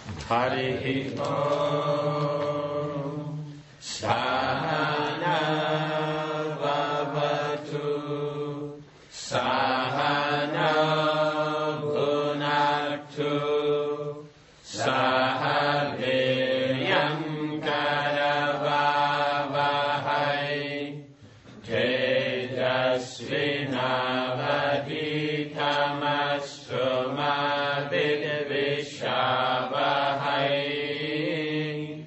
Harihi Om. Sahana Bhavatu. Sahana Bhunaktu. Sahadevyam Karavavahai. Tejasvinavaditamastu ma vidvishavahai.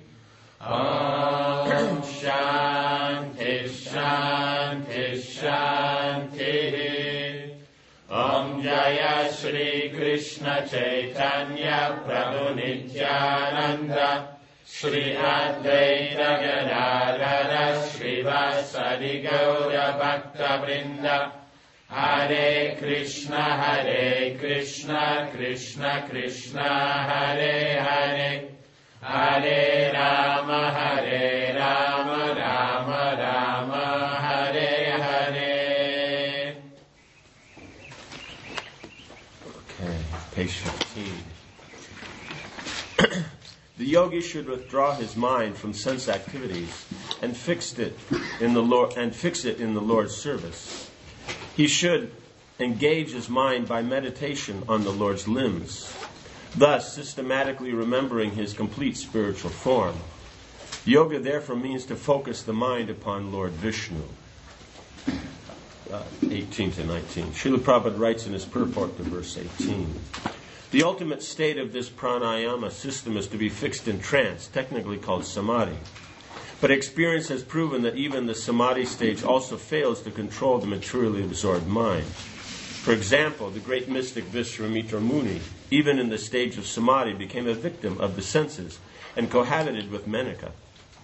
Om Shanti Shanti Shanti. Om Jaya Shri Krishna Chaitanya Prabhu Nityananda Shri Advaita Gadadhara Srivasadi Gaura Bhakta Vrinda. Hare Krishna Krishna Krishna Hare Hare. Hare Rama Rama Rama Hare Hare. Okay, page 15. The yogi should withdraw his mind from sense activities and fix it in the Lord's service. He should engage his mind by meditation on the Lord's limbs, thus systematically remembering his complete spiritual form. Yoga therefore means to focus the mind upon Lord Vishnu. 18 to 19. Srila Prabhupada writes in his purport to verse 18. The ultimate state of this pranayama system is to be fixed in trance, technically called samadhi. But experience has proven that even the samadhi stage also fails to control the materially absorbed mind. For example, the great mystic Vishwamitra Muni, even in the stage of samadhi, became a victim of the senses and cohabited with Menaka.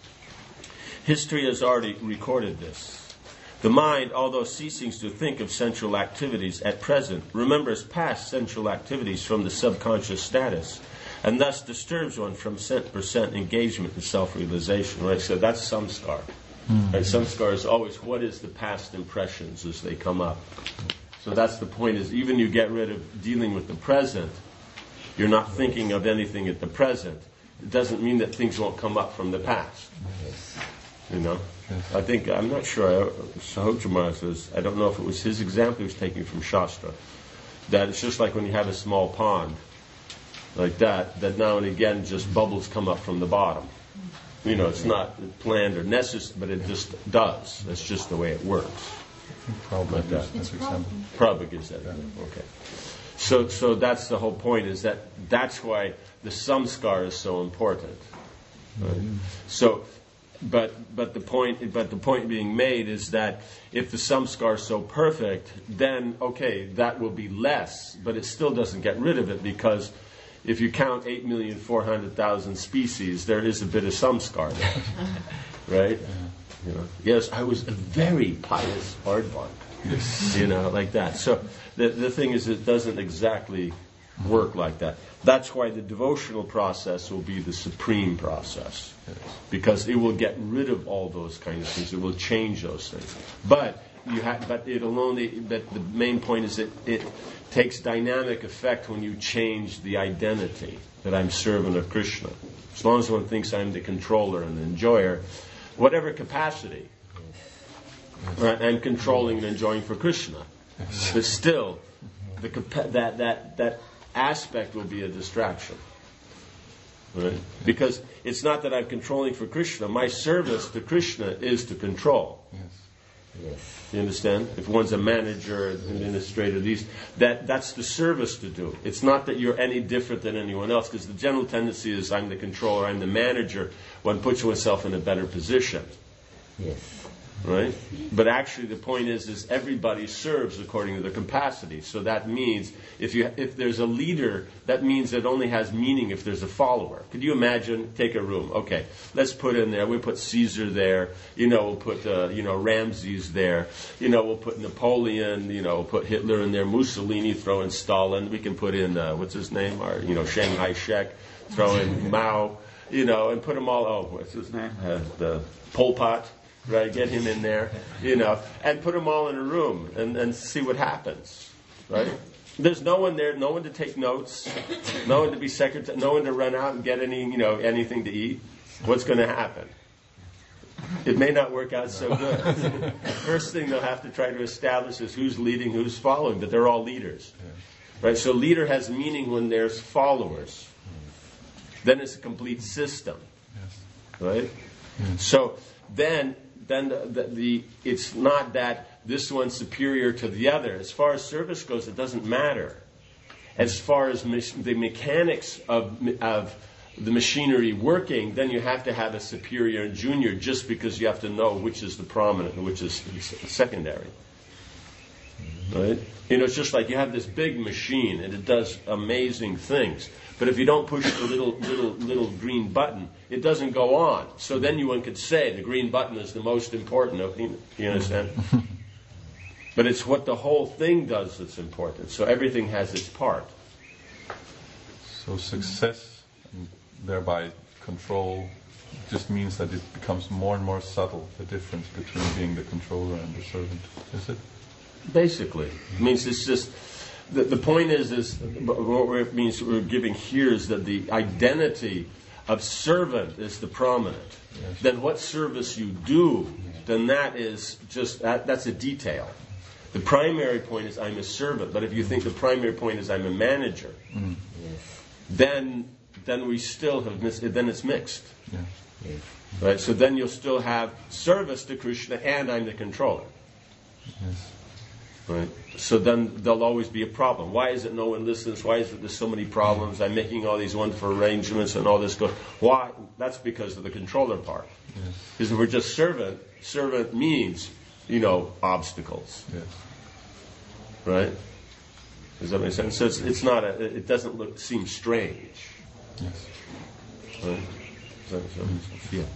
History has already recorded this. The mind, although ceasing to think of sensual activities at present, remembers past sensual activities from the subconscious status, and thus disturbs one from % engagement in self-realization. Right? So that's samskar. And samskar is always what is the past impressions as they come up. So that's the point, is even you get rid of dealing with the present, you're not thinking of anything at the present. It doesn't mean that things won't come up from the past. You know? I think, I'm not sure, Sahotra Maharaj says, I don't know if it was his example he was taking from Shastra, that it's just like when you have a small pond, like that now and again just bubbles come up from the bottom. You know, it's not planned or necessary, but it just does. That's just the way it works. Prabhupada gives that example. Prabhupada gives that example, okay. So that's the whole point, is that's why the samskar is so important. Right? So, but the point being made is that if the samskar is so perfect, then okay, that will be less, but it still doesn't get rid of it, because if you count 8,400,000 species, there is a bit of samskar there, right? You know, yes, I was a very pious Aardvark, you know, like that. So the thing is, it doesn't exactly work like that. That's why the devotional process will be the supreme process, because it will get rid of all those kind of things. It will change those things. But the main point is that it takes dynamic effect when you change the identity that I'm servant of Krishna. As long as one thinks I'm the controller and the enjoyer, whatever capacity, right, I'm controlling and enjoying for Krishna. But still, that aspect will be a distraction. Right? Because it's not that I'm controlling for Krishna. My service to Krishna is to control. Yes. You understand? If one's a manager, administrator, that's the service to do. It's not that you're any different than anyone else, because the general tendency is I'm the controller, I'm the manager. One puts oneself in a better position. Yes. Right? But actually the point is everybody serves according to their capacity. So that means if there's a leader, that means it only has meaning if there's a follower. Could you imagine, take a room, okay, let's put in there, we put Caesar there, we'll put Ramses there, we'll put Napoleon, we'll put Hitler in there, Mussolini, throw in Stalin, we can put in what's his name, or Shanghai Shek, throw in Mao, and put them all, what's his name? The Pol Pot. Right, get him in there, and put them all in a room and see what happens, right? There's no one there, no one to take notes, no one to be secretary, no one to run out and get anything to eat. What's going to happen? It may not work out so good. First thing they'll have to try to establish is who's leading, who's following, but they're all leaders. Right? So leader has meaning when there's followers. Then it's a complete system. Right? So then it's not that this one's superior to the other. As far as service goes, it doesn't matter. As far as the mechanics of the machinery working, then you have to have a superior and junior just because you have to know which is the prominent and which is the secondary. Right? It's just like you have this big machine and it does amazing things. But if you don't push the little green button, it doesn't go on. So then one could say the green button is the most important. You understand? But it's what the whole thing does that's important. So everything has its part. So success, and thereby control, just means that it becomes more and more subtle, the difference between being the controller and the servant. Is it? Basically. It means it's just... The point is what it means we're giving here is that the identity of servant is the prominent. Yes. Then what service you do, then that is just... that's a detail. The primary point is I'm a servant, but if you think the primary point is I'm a manager, then we still have then it's mixed. Yeah. Yes. Right? So then you'll still have service to Krishna and I'm the controller. Yes. Right? So then there'll always be a problem. Why is it no one listens? Why is it there's so many problems? I'm making all these wonderful arrangements and all this goes. Why? That's because of the controller part. Yes. Because if we're just servant means, obstacles. Yes. Right? Does that make sense? So it's not it doesn't seem strange. Yes. Right? Does that make sense? Yeah.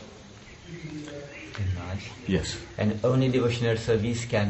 Yes. And only devotional service can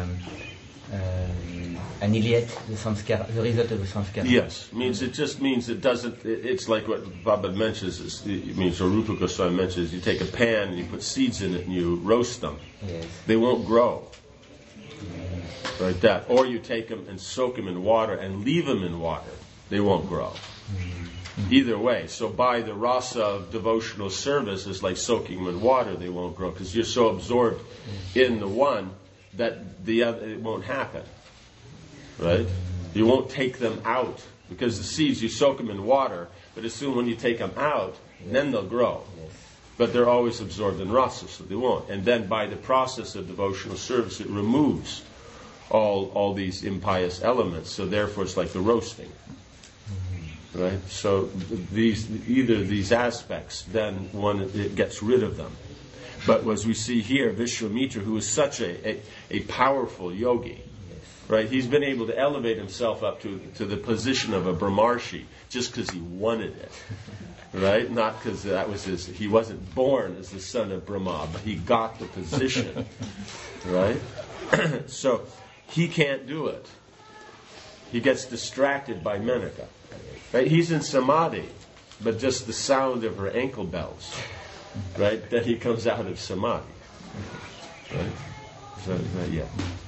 annihilate the result of the samskara. Yes, it just means it doesn't. It's like what Baba mentions. It means, or Rupa Goswami mentions. You take a pan and you put seeds in it and you roast them. Yes. They won't grow. Like that. Or you take them and soak them in water and leave them in water. They won't grow. Either way. So by the rasa of devotional service, it's like soaking them in water. They won't grow because you're so absorbed in the one that the other it won't happen. Right? You won't take them out because the seeds you soak them in water, but as soon when you take them out, then they'll grow. But they're always absorbed in rasa, so they won't. And then by the process of devotional service, it removes all these impious elements. So therefore, it's like the roasting. Right? So either these aspects, then it gets rid of them. But as we see here, Vishwamitra, who is such a powerful yogi, right? He's been able to elevate himself up to the position of a Brahmarshi just because he wanted it. Right? Not because that was he wasn't born as the son of Brahma, but he got the position. Right? So he can't do it. He gets distracted by Menaka. Right? He's in samadhi, but just the sound of her ankle bells, right? Then he comes out of samadhi. Right? So, yeah.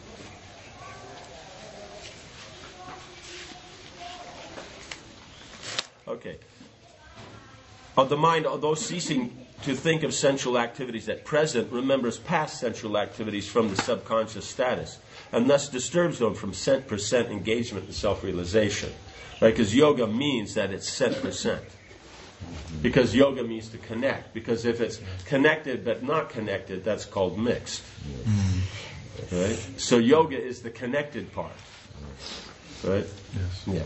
Okay. The mind, although ceasing to think of sensual activities at present, remembers past sensual activities from the subconscious status, and thus disturbs them from 100% engagement in self-realization. Right? Because yoga means that it's 100%. Because yoga means to connect. Because if it's connected but not connected, that's called mixed. Right? So yoga is the connected part. Right? Yes. Yeah.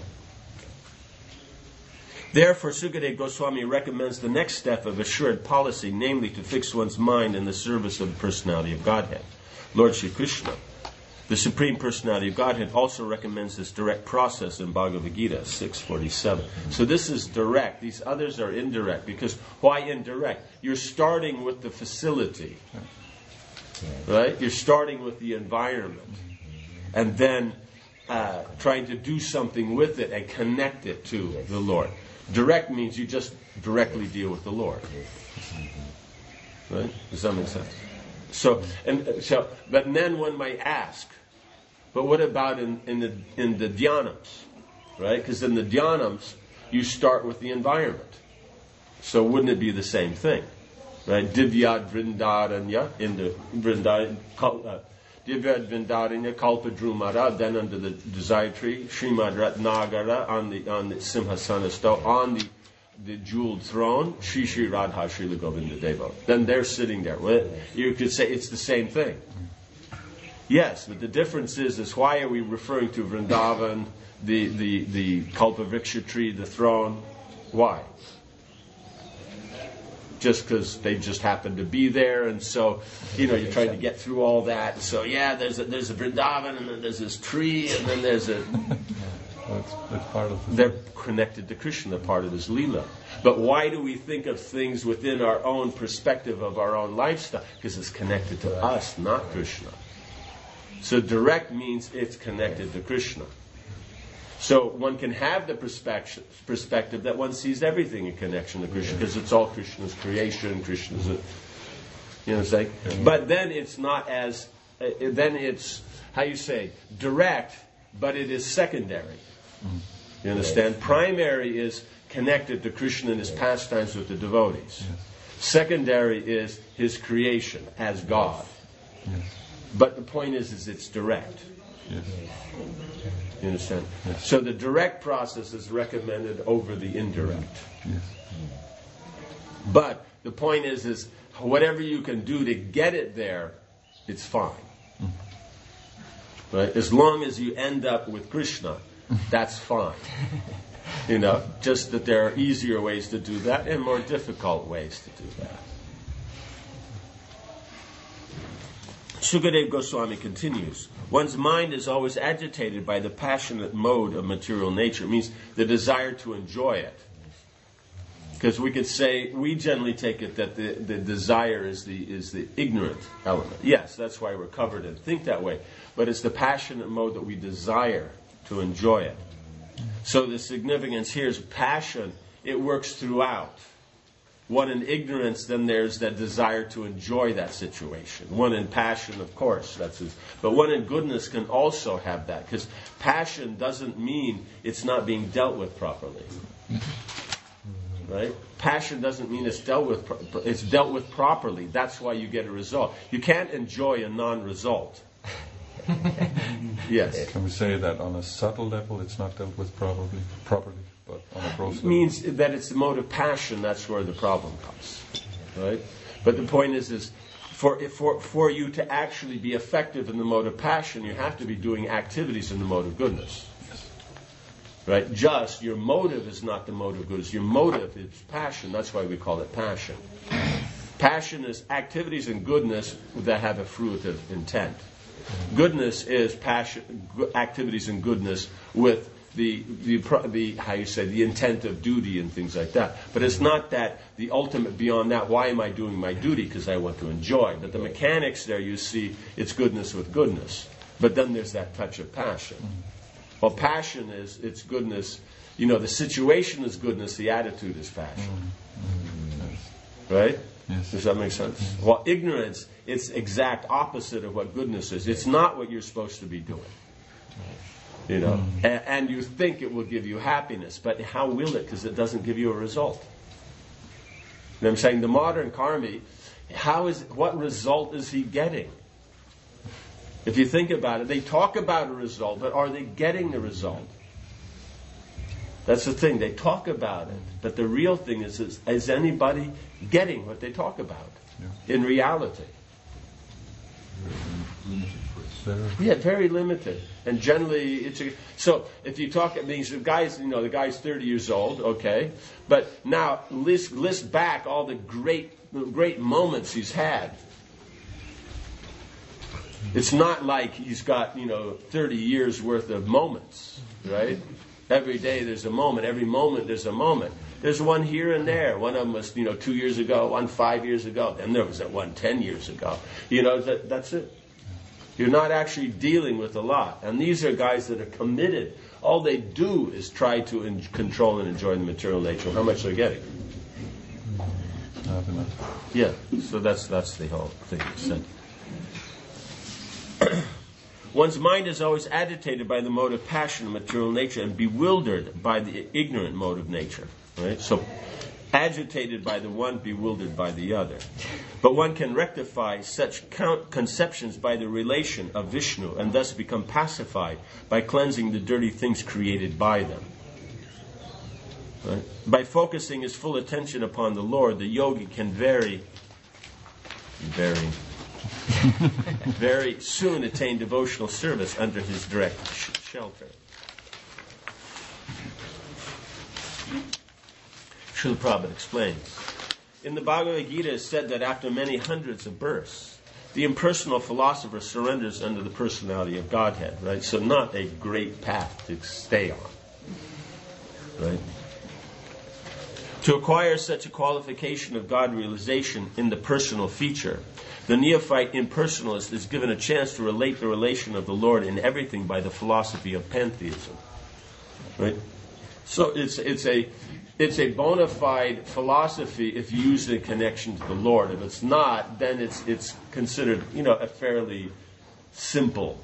Therefore, Sukadeva Goswami recommends the next step of assured policy, namely to fix one's mind in the service of the personality of Godhead, Lord Shri Krishna. The Supreme Personality of Godhead also recommends this direct process in Bhagavad Gita 6:47. So this is direct. These others are indirect. Because why indirect? You're starting with the facility. Right? You're starting with the environment. And then trying to do something with it and connect it to the Lord. Direct means you just directly deal with the Lord. Right? Does that make sense? But then one might ask, But what about in the dhyanams, right? Because in the dhyanams, you start with the environment. So wouldn't it be the same thing, right? Divyad Vrindaranya in the Divyad Vrindaranya Kalpadrumara, then under the desire tree, Srimad Ratnagara on the Simhasana stone, on the jeweled throne, Shri Shri Radha Srila Govinda Deva. Then they're sitting there. Well, you could say it's the same thing. Yes, but the difference is why are we referring to Vrindavan, the Kalpavriksha tree, the throne? Why? Just because they just happen to be there, and so you're trying to get through all that. So there's a Vrindavan, and then there's this tree, and then there's a. It's part of. They're connected to Krishna, they're part of his Leela. But why do we think of things within our own perspective of our own lifestyle? Because it's connected to us, not Krishna. So direct means it's connected to Krishna. So one can have the perspective that one sees everything in connection to Krishna, because it's all Krishna's creation, Krishna's, you know what I'm saying? But then it's not as, then it's, direct, but it is secondary. You understand? Primary is connected to Krishna and his pastimes with the devotees. Secondary is his creation as God. But the point is it's direct. You understand? So the direct process is recommended over the indirect. But the point is whatever you can do to get it there, it's fine. Right? As long as you end up with Krishna, that's fine. Just that there are easier ways to do that and more difficult ways to do that. Sukadeva Goswami continues, one's mind is always agitated by the passionate mode of material nature. It means the desire to enjoy it. Because we could say, we generally take it that the desire is the ignorant element. Yes, that's why we're covered and think that way. But it's the passionate mode that we desire to enjoy it. So the significance here is passion, it works throughout. One in ignorance, then there's that desire to enjoy that situation. One in passion, of course, but one in goodness can also have that, because passion doesn't mean it's not being dealt with properly. Right? Passion doesn't mean it's dealt with properly. That's why you get a result. You can't enjoy a non-result. Yes. Can we say that on a subtle level it's not dealt with properly, but on a gross level? It means that it's the mode of passion, that's where the problem comes. Right? But the point is for you to actually be effective in the mode of passion, you have to be doing activities in the mode of goodness. Right? Just your motive is not the mode of goodness. Your motive is passion. That's why we call it passion. Passion is activities in goodness that have a fruitive intent. Goodness is passion, activities in goodness with the intent of duty and things like that. But it's not that the ultimate beyond that. Why am I doing my duty? Because I want to enjoy. But the mechanics there, you see, it's goodness with goodness. But then there's that touch of passion. Well, passion it's goodness. The situation is goodness. The attitude is passion. Right? Yes. Does that make sense? Well, ignorance, it's exact opposite of what goodness is. It's not what you're supposed to be doing. And you think it will give you happiness, but how will it? Because it doesn't give you a result. And I'm saying the modern karmi, what result is he getting? If you think about it, they talk about a result, but are they getting the result? That's the thing. They talk about it, but the real thing is anybody getting what they talk about in reality? Very limited. And generally, so if you talk, it means the guy's 30 years old, okay, but now list back all the great moments he's had. It's not like he's got 30 years worth of moments, right? Every day there's a moment. Every moment there's a moment. There's one here and there. One of them was 2 years ago, one 5 years ago, and there was that one 10 years ago. That's it. You're not actually dealing with a lot. And these are guys that are committed. All they do is try to control and enjoy the material nature. How much they're getting? Not enough. Yeah. So that's the whole thing you said. One's mind is always agitated by the mode of passion and material nature and bewildered by the ignorant mode of nature. Right? So, agitated by the one, bewildered by the other. But one can rectify such conceptions by the relation of Vishnu and thus become pacified by cleansing the dirty things created by them. Right? By focusing his full attention upon the Lord, the yogi can very soon attain devotional service under his direct shelter. Srila Prabhupada explains. In the Bhagavad Gita, it is said that after many hundreds of births, the impersonal philosopher surrenders under the personality of Godhead. Right? So not a great path to stay on. Right? To acquire such a qualification of God realization in the personal feature, the neophyte impersonalist is given a chance to relate the relation of the Lord in everything by the philosophy of pantheism. Right? So it's a bona fide philosophy if you use it in connection to the Lord. If it's not, then it's considered, a fairly simple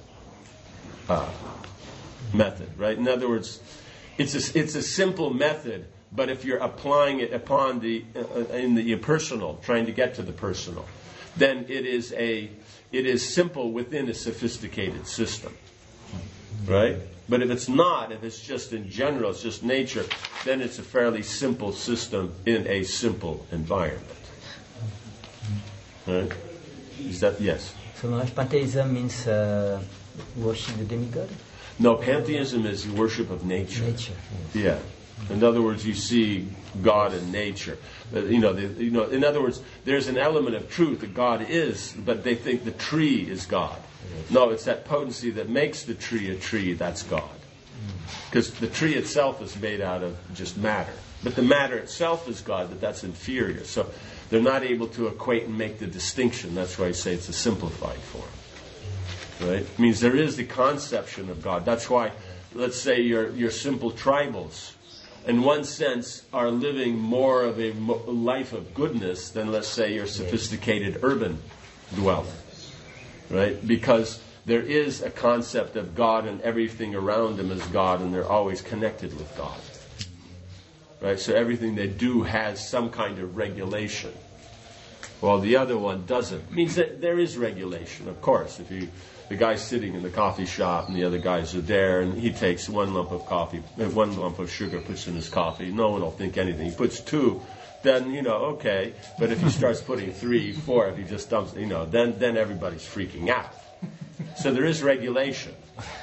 method, right? In other words, it's a simple method, but if you're applying it upon in the impersonal, trying to get to the personal, then it is simple within a sophisticated system, right? But if it's not, if it's just in general, it's just nature, then it's a fairly simple system in a simple environment. Right? Is that, yes? So Maharaj, pantheism means worship the demigod? No, pantheism is worship of nature. Nature. Yes. Yeah. In other words, you see God in nature. In other words, there's an element of truth that God is, but they think the tree is God. No, it's that potency that makes the tree a tree, that's God. Because the tree itself is made out of just matter. But the matter itself is God, but that's inferior. So they're not able to equate and make the distinction. That's why I say it's a simplified form. Right? It means there is the conception of God. That's why, let's say, your simple tribals, in one sense, are living more of a life of goodness than, let's say, your sophisticated urban dweller. Right? Because there is a concept of God and everything around them is God, and they're always connected with God. Right? So everything they do has some kind of regulation. While the other one doesn't. It means that there is regulation, of course. If the guy's sitting in the coffee shop and the other guys are there and he takes one lump of sugar, puts in his coffee, no one will think anything. He puts 2, then, okay. But if he starts putting 3, 4, if he just dumps, then everybody's freaking out. So there is regulation.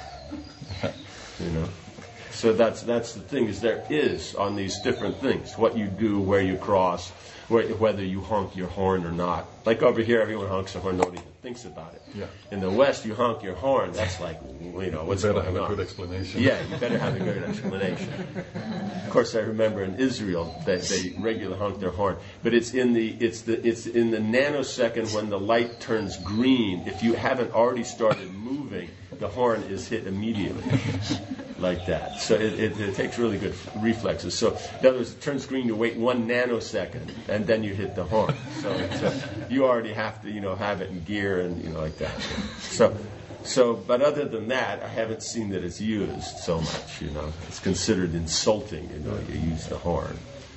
So that's the thing, is there is on these different things. What you do, where you cross, whether you honk your horn or not. Like over here, everyone honks their horn, nobody even thinks about it. Yeah. In the West, you honk your horn, that's like, what's going on? You better have a good explanation. Yeah, you better have a good explanation. Of course, I remember in Israel that they regularly honk their horn, but it's in the nanosecond when the light turns green. If you haven't already started moving, the horn is hit immediately, like that. So it takes really good reflexes. So in other words, it turns green. You wait 1 nanosecond, and then you hit the horn. So you already have to have it in gear and like that. So, but other than that, I haven't seen that it's used so much. It's considered insulting. You use the horn.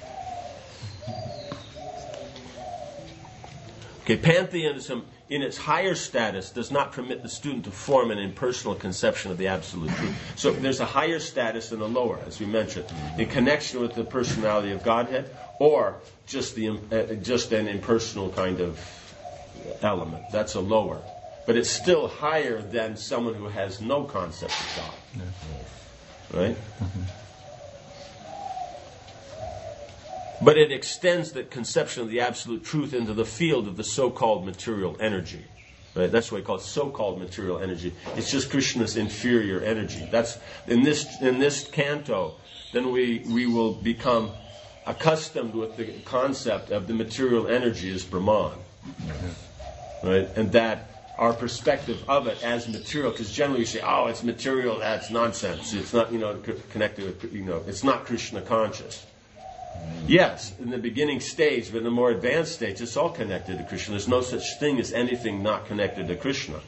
Okay, pantheism in its higher status does not permit the student to form an impersonal conception of the absolute truth. So there's a higher status and a lower, as we mentioned, in connection with the personality of Godhead, or just an impersonal kind of element. That's a lower. But it's still higher than someone who has no concept of God. Yeah. Right? Mm-hmm. But it extends the conception of the absolute truth into the field of the so-called material energy. Right? That's why we call it so-called material energy. It's just Krishna's inferior energy. That's in this canto, then we will become accustomed with the concept of the material energy as Brahman. Mm-hmm. Right? And that our perspective of it as material, because generally you say, oh, it's material, that's nonsense. It's not, connected with, it's not Krishna conscious. Yes, in the beginning stage, but in the more advanced stage, it's all connected to Krishna. There's no such thing as anything not connected to Krishna.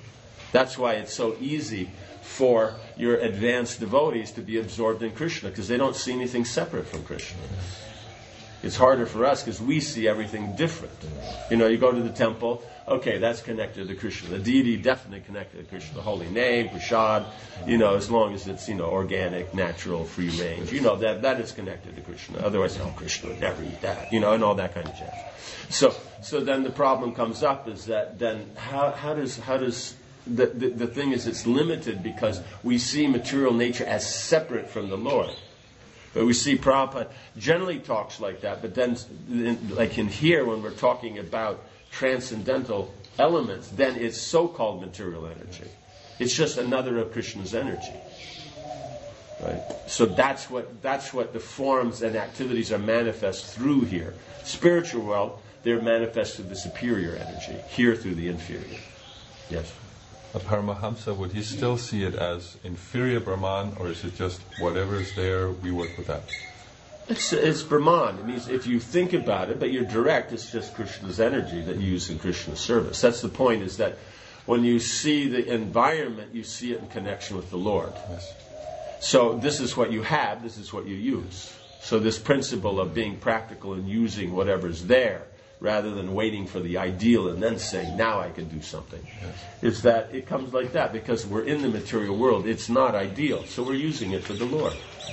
That's why it's so easy for your advanced devotees to be absorbed in Krishna, because they don't see anything separate from Krishna. It's harder for us because we see everything different. You go to the temple, okay, that's connected to Krishna. The deity definitely connected to Krishna. The holy name, prasad, as long as it's, organic, natural, free range. That is connected to Krishna. Otherwise, Krishna would never eat that, and all that kind of jazz. So then the problem comes up is that then how does the thing is, it's limited because we see material nature as separate from the Lord. But we see Prabhupada generally talks like that, but then, like in here, when we're talking about transcendental elements, then it's so-called material energy. It's just another of Krishna's energy. Right? So that's what the forms and activities are manifest through here. Spiritual world, they're manifest through the superior energy, here through the inferior. Yes? A Paramahamsa, would he still see it as inferior Brahman, or is it just whatever is there, we work with that? It's Brahman. It means if you think about it, but you're direct, it's just Krishna's energy that you use in Krishna's service. That's the point, is that when you see the environment, you see it in connection with the Lord. Yes. So this is what you have, this is what you use. So this principle of being practical and using whatever's there, rather than waiting for the ideal and then saying, now I can do something. Yes. Is that it comes like that because we're in the material world. It's not ideal, so we're using it for the Lord.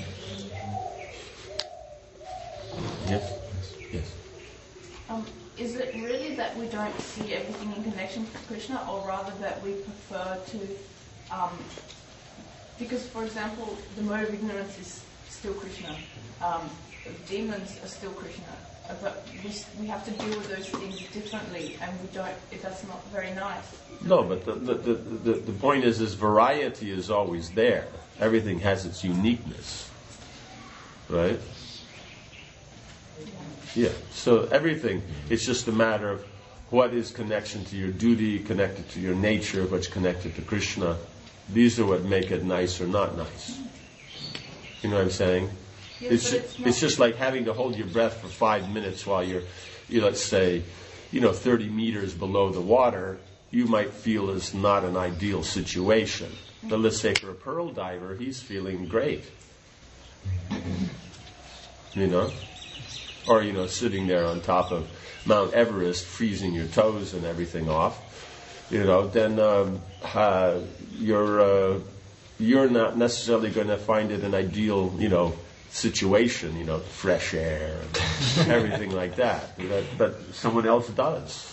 Yes? Yes. Is it really that we don't see everything in connection to Krishna, or rather that we prefer to... because, for example, the mode of ignorance is still Krishna. Demons are still Krishna. But we have to deal with those things differently, and that's not very nice. No, but the point is variety is always there. Everything has its uniqueness. Right? Yeah. So everything, it's just a matter of what is connection to your duty, connected to your nature, what's connected to Krishna. These are what make it nice or not nice. You know what I'm saying? Yes, it's just like having to hold your breath for 5 minutes while you're let's say, 30 meters below the water. You might feel is not an ideal situation. But let's say for a pearl diver, he's feeling great. Or, sitting there on top of Mount Everest, freezing your toes and everything off, then you're not necessarily going to find it an ideal, situation, fresh air, and everything like that. But someone else does.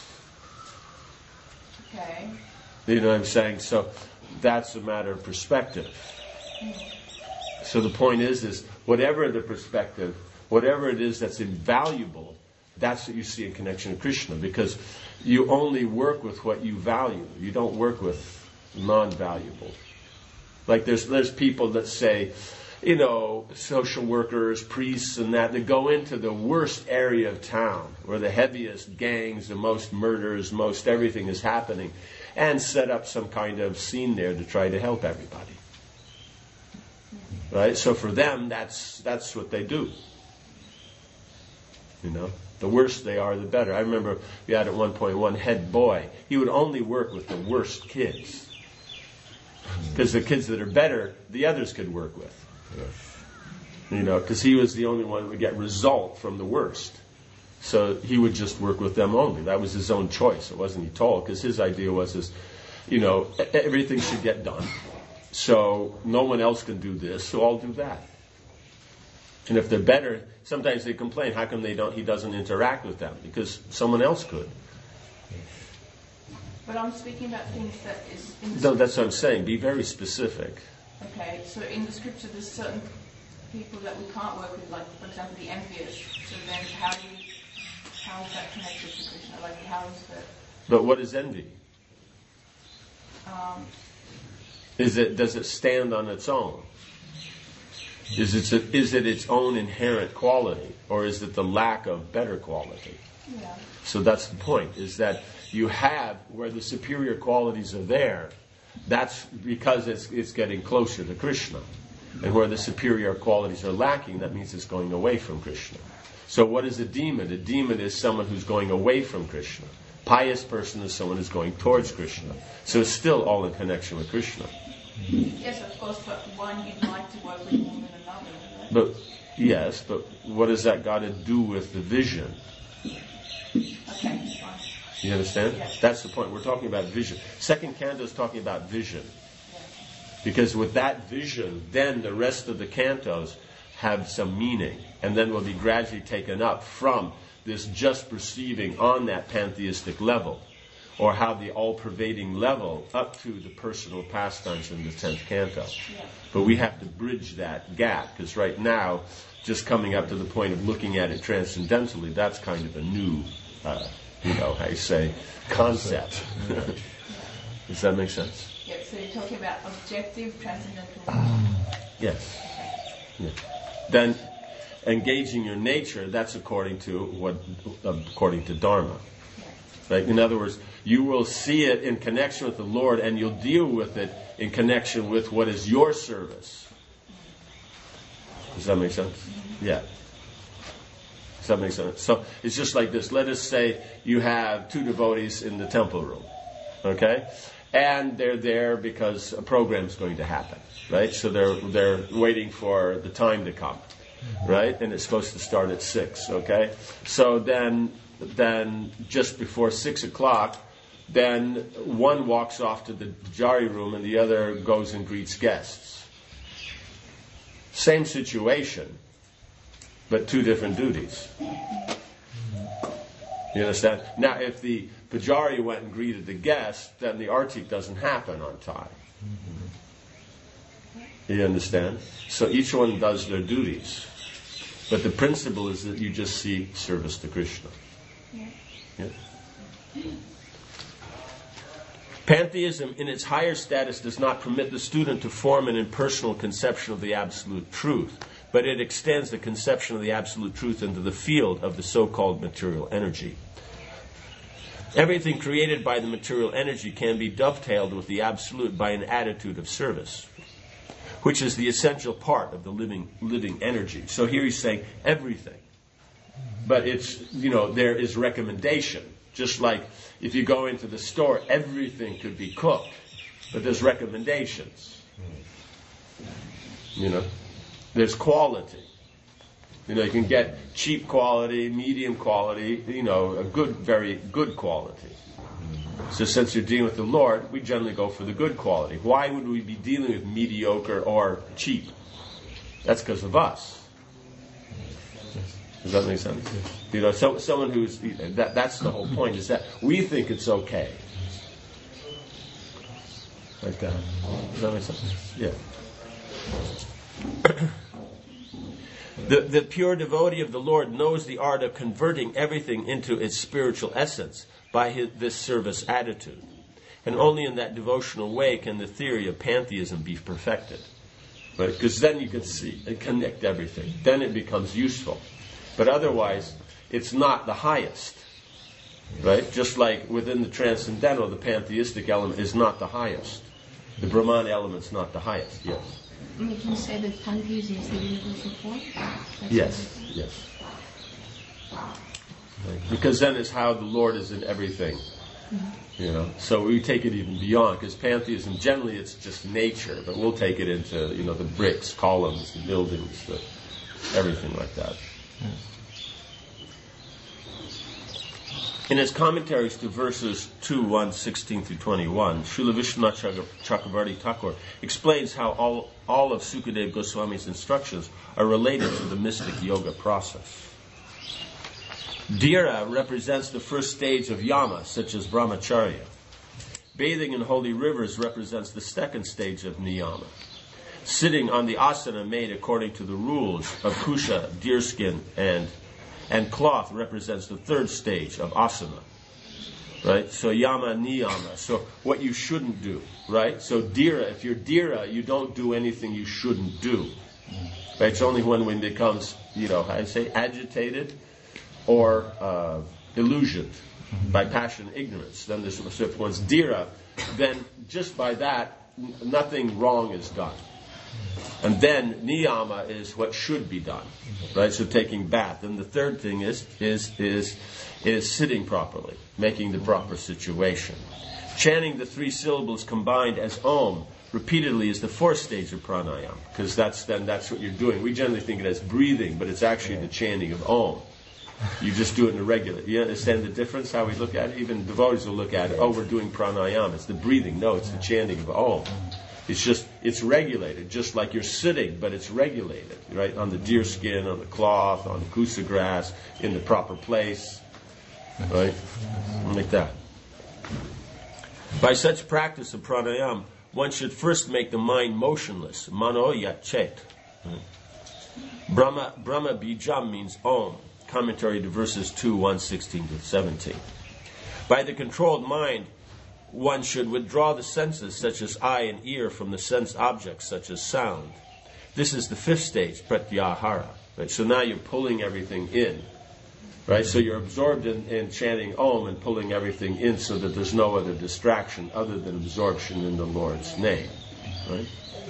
Okay. You know what I'm saying? So that's a matter of perspective. So the point is whatever the perspective, whatever it is that's invaluable, that's what you see in connection to Krishna, because you only work with what you value. You don't work with non-valuable. Like there's people that say, social workers, priests and that go into the worst area of town where the heaviest gangs, the most murders, most everything is happening, and set up some kind of scene there to try to help everybody. Right? So for them, that's what they do. The worse they are, the better. I remember we had at one point one head boy. He would only work with the worst kids. Because the kids that are better, the others could work with. Because he was the only one that would get result from the worst. So he would just work with them only. That was his own choice. It wasn't he told, because his idea was everything should get done. So no one else can do this, so I'll do that. And if they're better, sometimes they complain, how come he doesn't interact with them? Because someone else could. But I'm speaking about things that is in the No, that's what I'm saying. Be very specific. Okay, so in the scripture there's certain people that we can't work with, like, for example, the envious. So then how is that connected to Krishna? Like, how is that... But what is envy? Does it stand on its own? Is it its own inherent quality, or is it the lack of better quality? Yeah. So that's the point, is that you have, where the superior qualities are there, that's because it's getting closer to Krishna. And where the superior qualities are lacking, that means it's going away from Krishna. So what is a demon? A demon is someone who's going away from Krishna. Pious person is someone who's going towards Krishna. So it's still all in connection with Krishna. Yes, of course, but one you'd like to work with more than another, right? But yes, but what has that got to do with the vision? Okay, fine. You understand? Yes. That's the point. We're talking about vision. Second canto is talking about vision. Yes. Because with that vision, then the rest of the cantos have some meaning, and then will be gradually taken up from this just perceiving on that pantheistic level, or how the all-pervading level up to the personal pastimes in the 10th canto. Yeah. But we have to bridge that gap, because right now, just coming up to the point of looking at it transcendentally, that's kind of a new, how you say, concept. Does that make sense? Yeah, so you're talking about objective, transcendental. Yes. Yeah. Then engaging your nature, that's according to Dharma. Right? In other words, you will see it in connection with the Lord, and you'll deal with it in connection with what is your service. Does that make sense? Yeah. Does that make sense? So it's just like this. Let us say you have 2 devotees in the temple room. Okay? And they're there because a program's going to happen. Right? So they're waiting for the time to come. Right? And it's supposed to start at 6. Okay? So then just before 6 o'clock, then one walks off to the Pujari room and the other goes and greets guests. Same situation, but 2 different duties. You understand? Now, if the Pujari went and greeted the guest, then the artik doesn't happen on time. You understand? So each one does their duties. But the principle is that you just see service to Krishna. Yeah? Pantheism in its higher status does not permit the student to form an impersonal conception of the absolute truth, but it extends the conception of the absolute truth into the field of the so-called material energy. Everything created by the material energy can be dovetailed with the absolute by an attitude of service, which is the essential part of the living energy. So here he's saying everything. But it's, there is recommendation. Just like if you go into the store, everything could be cooked, but there's recommendations. There's quality. You can get cheap quality, medium quality, a good, very good quality. So since you're dealing with the Lord, we generally go for the good quality. Why would we be dealing with mediocre or cheap? That's because of us. Does that make sense? So someone who's that's the whole point, is that we think it's okay. Like that. Does that make sense? Yeah. The pure devotee of the Lord knows the art of converting everything into its spiritual essence by this service attitude. And only in that devotional way can the theory of pantheism be perfected. Right? Because then you can see and connect everything. Then it becomes useful. But otherwise, it's not the highest. Right? Just like within the transcendental, the pantheistic element is not the highest. The Brahman element's not the highest. Yes. Can you say that pantheism is the universal form? Yes. Because then it's how the Lord is in everything. So we take it even beyond, because pantheism, generally it's just nature, but we'll take it into, the bricks, columns, the buildings, everything like that. In his commentaries to verses 2, 16 through 21, Srila Vishwanath Chakravarti Thakur explains how all of Sukadeva Goswami's instructions are related to the mystic yoga process. Dhira represents the first stage of yama, such as brahmacharya. Bathing in holy rivers represents the second stage of niyama. Sitting on the asana made according to the rules of kusha, deerskin, and cloth represents the third stage of asana. Right? So yama, niyama. So what you shouldn't do. Right? So dhira, if you're dhira, you don't do anything you shouldn't do. Right? It's only when one becomes, agitated or illusioned by passion and ignorance. Then there's, so if one's dhira, then just by that, nothing wrong is done. And then niyama is what should be done, right? So taking bath. And the third thing is sitting properly, making the proper situation. Chanting the 3 syllables combined as Om repeatedly is the 4th stage of pranayama, because that's what you're doing. We generally think it as breathing, but it's actually the chanting of Om. You just do it in a regular. You understand the difference, how we look at it? Even devotees will look at it, oh, we're doing pranayama. It's the breathing. No, it's the chanting of Om. It's regulated, just like you're sitting, but it's regulated, right? On the deer skin, on the cloth, on the kusa grass, in the proper place, right? Like that. By such practice of pranayama, one should first make the mind motionless, mano yachet. Brahma bijam means Om. Commentary to verses 2, 116 to 17. By the controlled mind, one should withdraw the senses, such as eye and ear, from the sense objects, such as sound. This is the 5th stage, pratyahara. Right? So now you're pulling everything in. Right? So you're absorbed in chanting Om and pulling everything in so that there's no other distraction other than absorption in the Lord's name. Right?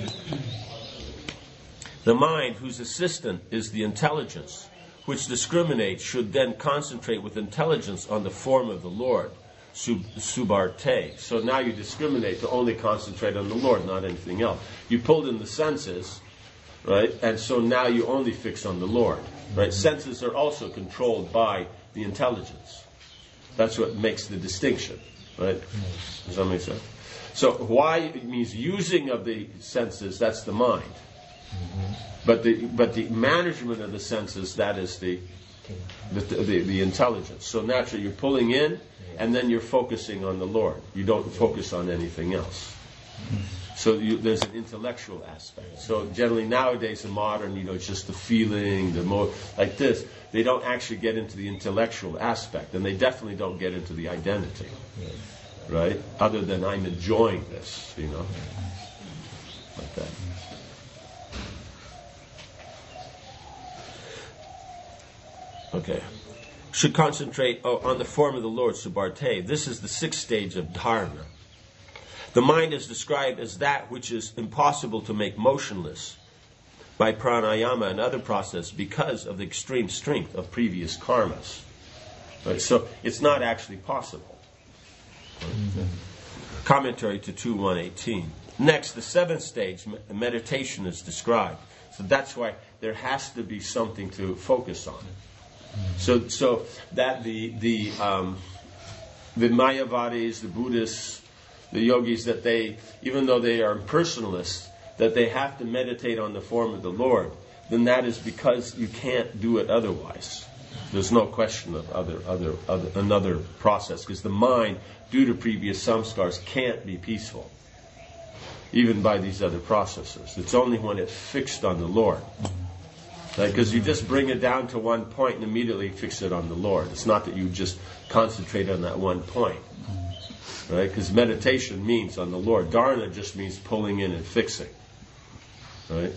The mind, whose assistant is the intelligence, which discriminates, should then concentrate with intelligence on the form of the Lord, subarte. So now you discriminate to only concentrate on the Lord, not anything else. You pulled in the senses, right? And so now you only fix on the Lord, right? Senses are also controlled by the intelligence. That's what makes the distinction, right? Does that make sense? So why it means using of the senses, that's the mind. But the management of the senses, that is the intelligence. So naturally you're pulling in, and then you're focusing on the Lord. You don't focus on anything else. So there's an intellectual aspect. So generally nowadays, in modern, it's just the feeling, like this. They don't actually get into the intellectual aspect, and they definitely don't get into the identity, right? Other than I'm enjoying this, like that. Okay. Should concentrate on the form of the Lord, subarte. This is the 6th stage of dharana. The mind is described as that which is impossible to make motionless by pranayama and other processes because of the extreme strength of previous karmas. Right? So it's not actually possible. Right? Commentary to 2.118. Next, the 7th stage, meditation, is described. So that's why there has to be something to focus on. So that the Mayavadis, the Buddhists, the yogis, that they, even though they are impersonalists, that they have to meditate on the form of the Lord, then that is because you can't do it otherwise. There's no question of another process, because the mind, due to previous samskars, can't be peaceful, even by these other processes. It's only when it's fixed on the Lord. Because you just bring it down to one point and immediately fix it on the Lord. It's not that you just concentrate on that one point. Right? Because meditation means on the Lord. Dharana just means pulling in and fixing. Right?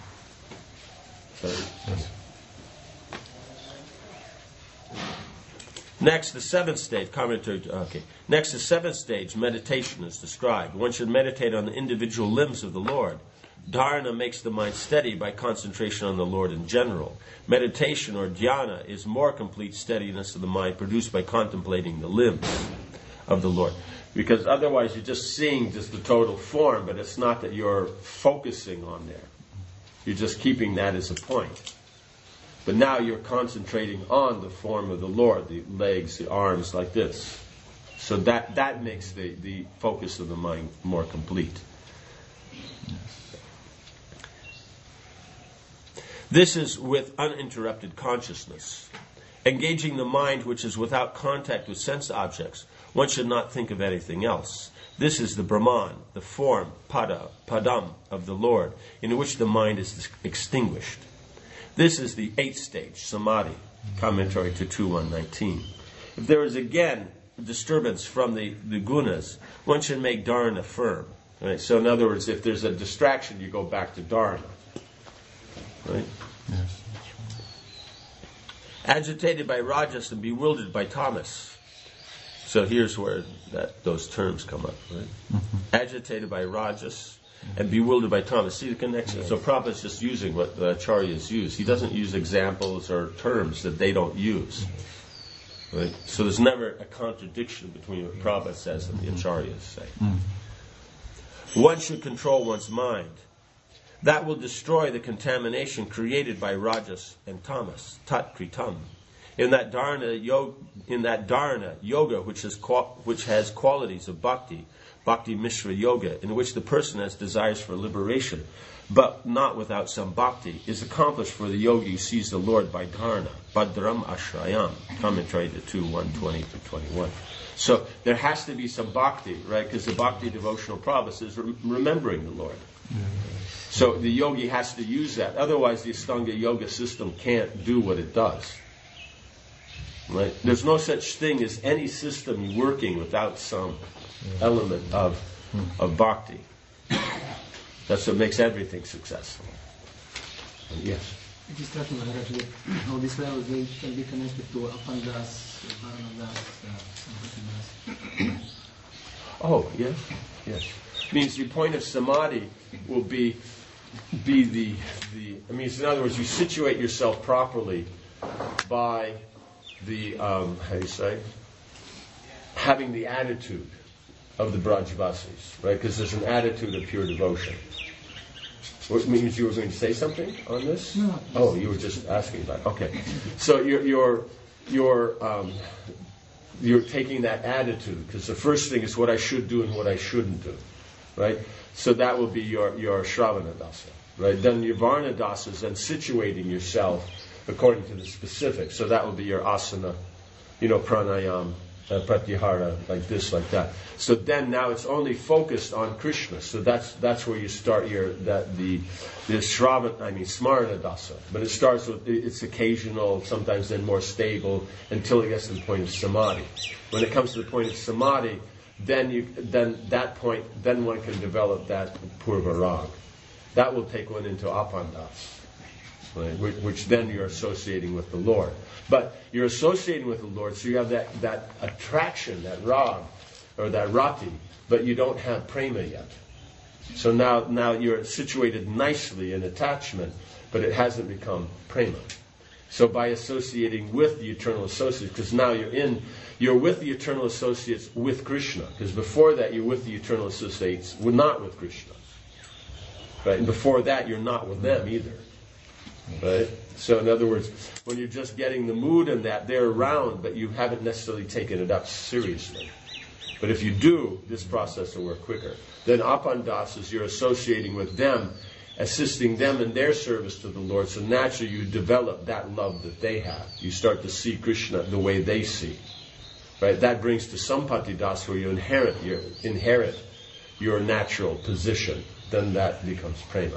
Next, the 7th stage, commentary. Okay. Next, the 7th stage, meditation, is described. One should meditate on the individual limbs of the Lord. Dharana makes the mind steady by concentration on the Lord in general. Meditation, or dhyana, is more complete steadiness of the mind produced by contemplating the limbs of the Lord. Because otherwise you're just seeing just the total form, but it's not that you're focusing on there. You're just keeping that as a point. But now you're concentrating on the form of the Lord, the legs, the arms, like this. So that makes the focus of the mind more complete. This is with uninterrupted consciousness. Engaging the mind which is without contact with sense objects, one should not think of anything else. This is the Brahman, the form, padam, of the Lord, in which the mind is extinguished. This is the 8th stage, samadhi, commentary to 2.119. If there is again disturbance from the gunas, one should make dharana firm. Right? So in other words, if there's a distraction, you go back to dharana. Right? Yes. Agitated by rajas and bewildered by tamas. So here's where those terms come up. Right? Mm-hmm. Agitated by rajas and bewildered by Thomas. See the connection? Yes. So Prabhupada's just using what the acharyas use. He doesn't use examples or terms that they don't use. Right? So there's never a contradiction between what Prabhupada says and the acharyas say. One should control one's mind. That will destroy the contamination created by rajas and tamas, tat kritam. In that dharana yoga, which has qualities of bhakti mishra yoga, in which the person has desires for liberation, but not without some bhakti, is accomplished for the yogi who sees the Lord by dharana, bhadram ashrayam, commentary to 2:120-21. So there has to be some bhakti, right? Because the bhakti devotional process is remembering the Lord. So the yogi has to use that. Otherwise, the Ashtanga yoga system can't do what it does. Right? There's no such thing as any system working without some element of bhakti. That's what makes everything successful. Yes. It is talking about how this level can be connected to Apandas, Varanadas, Sampatidas. Oh, yes, yes. Means the point of samadhi will be the. I mean, in other words, you situate yourself properly by the how do you say? Having the attitude of the Brajvasis, right? Because there's an attitude of pure devotion. What means you were going to say something on this? No. Oh, you were just asking about it. Okay. So you're taking that attitude, because the first thing is what I should do and what I shouldn't do, right? So that will be your Shravana Dasa, right? Then your Varna Dasa is then situating yourself according to the specifics. So that will be your asana, pranayam, pratyahara, like this, like that. So then now it's only focused on Krishna. So that's where you start the Smarana Dasa. But it starts with, it's occasional, sometimes then more stable, until it gets to the point of samadhi. When it comes to the point of samadhi, then one can develop that purva rag. That will take one into apandas. Right, which then you're associating with the Lord. But you're associating with the Lord, so you have that attraction, that rag, or that rati, but you don't have prema yet. So now you're situated nicely in attachment, but it hasn't become prema. So by associating with the eternal associates, because now you're with the eternal associates with Krishna, because before that you're with the eternal associates, we're not with Krishna. Right? And before that you're not with them either. Right? So in other words, when you're just getting the mood and that, they're around, but you haven't necessarily taken it up seriously. But if you do, this process will work quicker. Then apandasas, you're associating with them, assisting them in their service to the Lord, so naturally you develop that love that they have. You start to see Krishna the way they see. Right? That brings to sampatidasa, where you inherit your natural position. Then that becomes prema.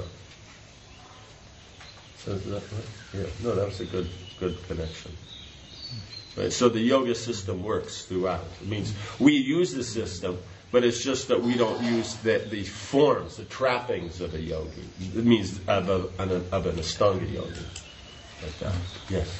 So is that right? Yeah. No, that was a good connection. Right? So the yoga system works throughout. It means we use the system, but it's just that we don't use the forms, the trappings of a yogi. It means of an Ashtanga yogi. Like that. Yes.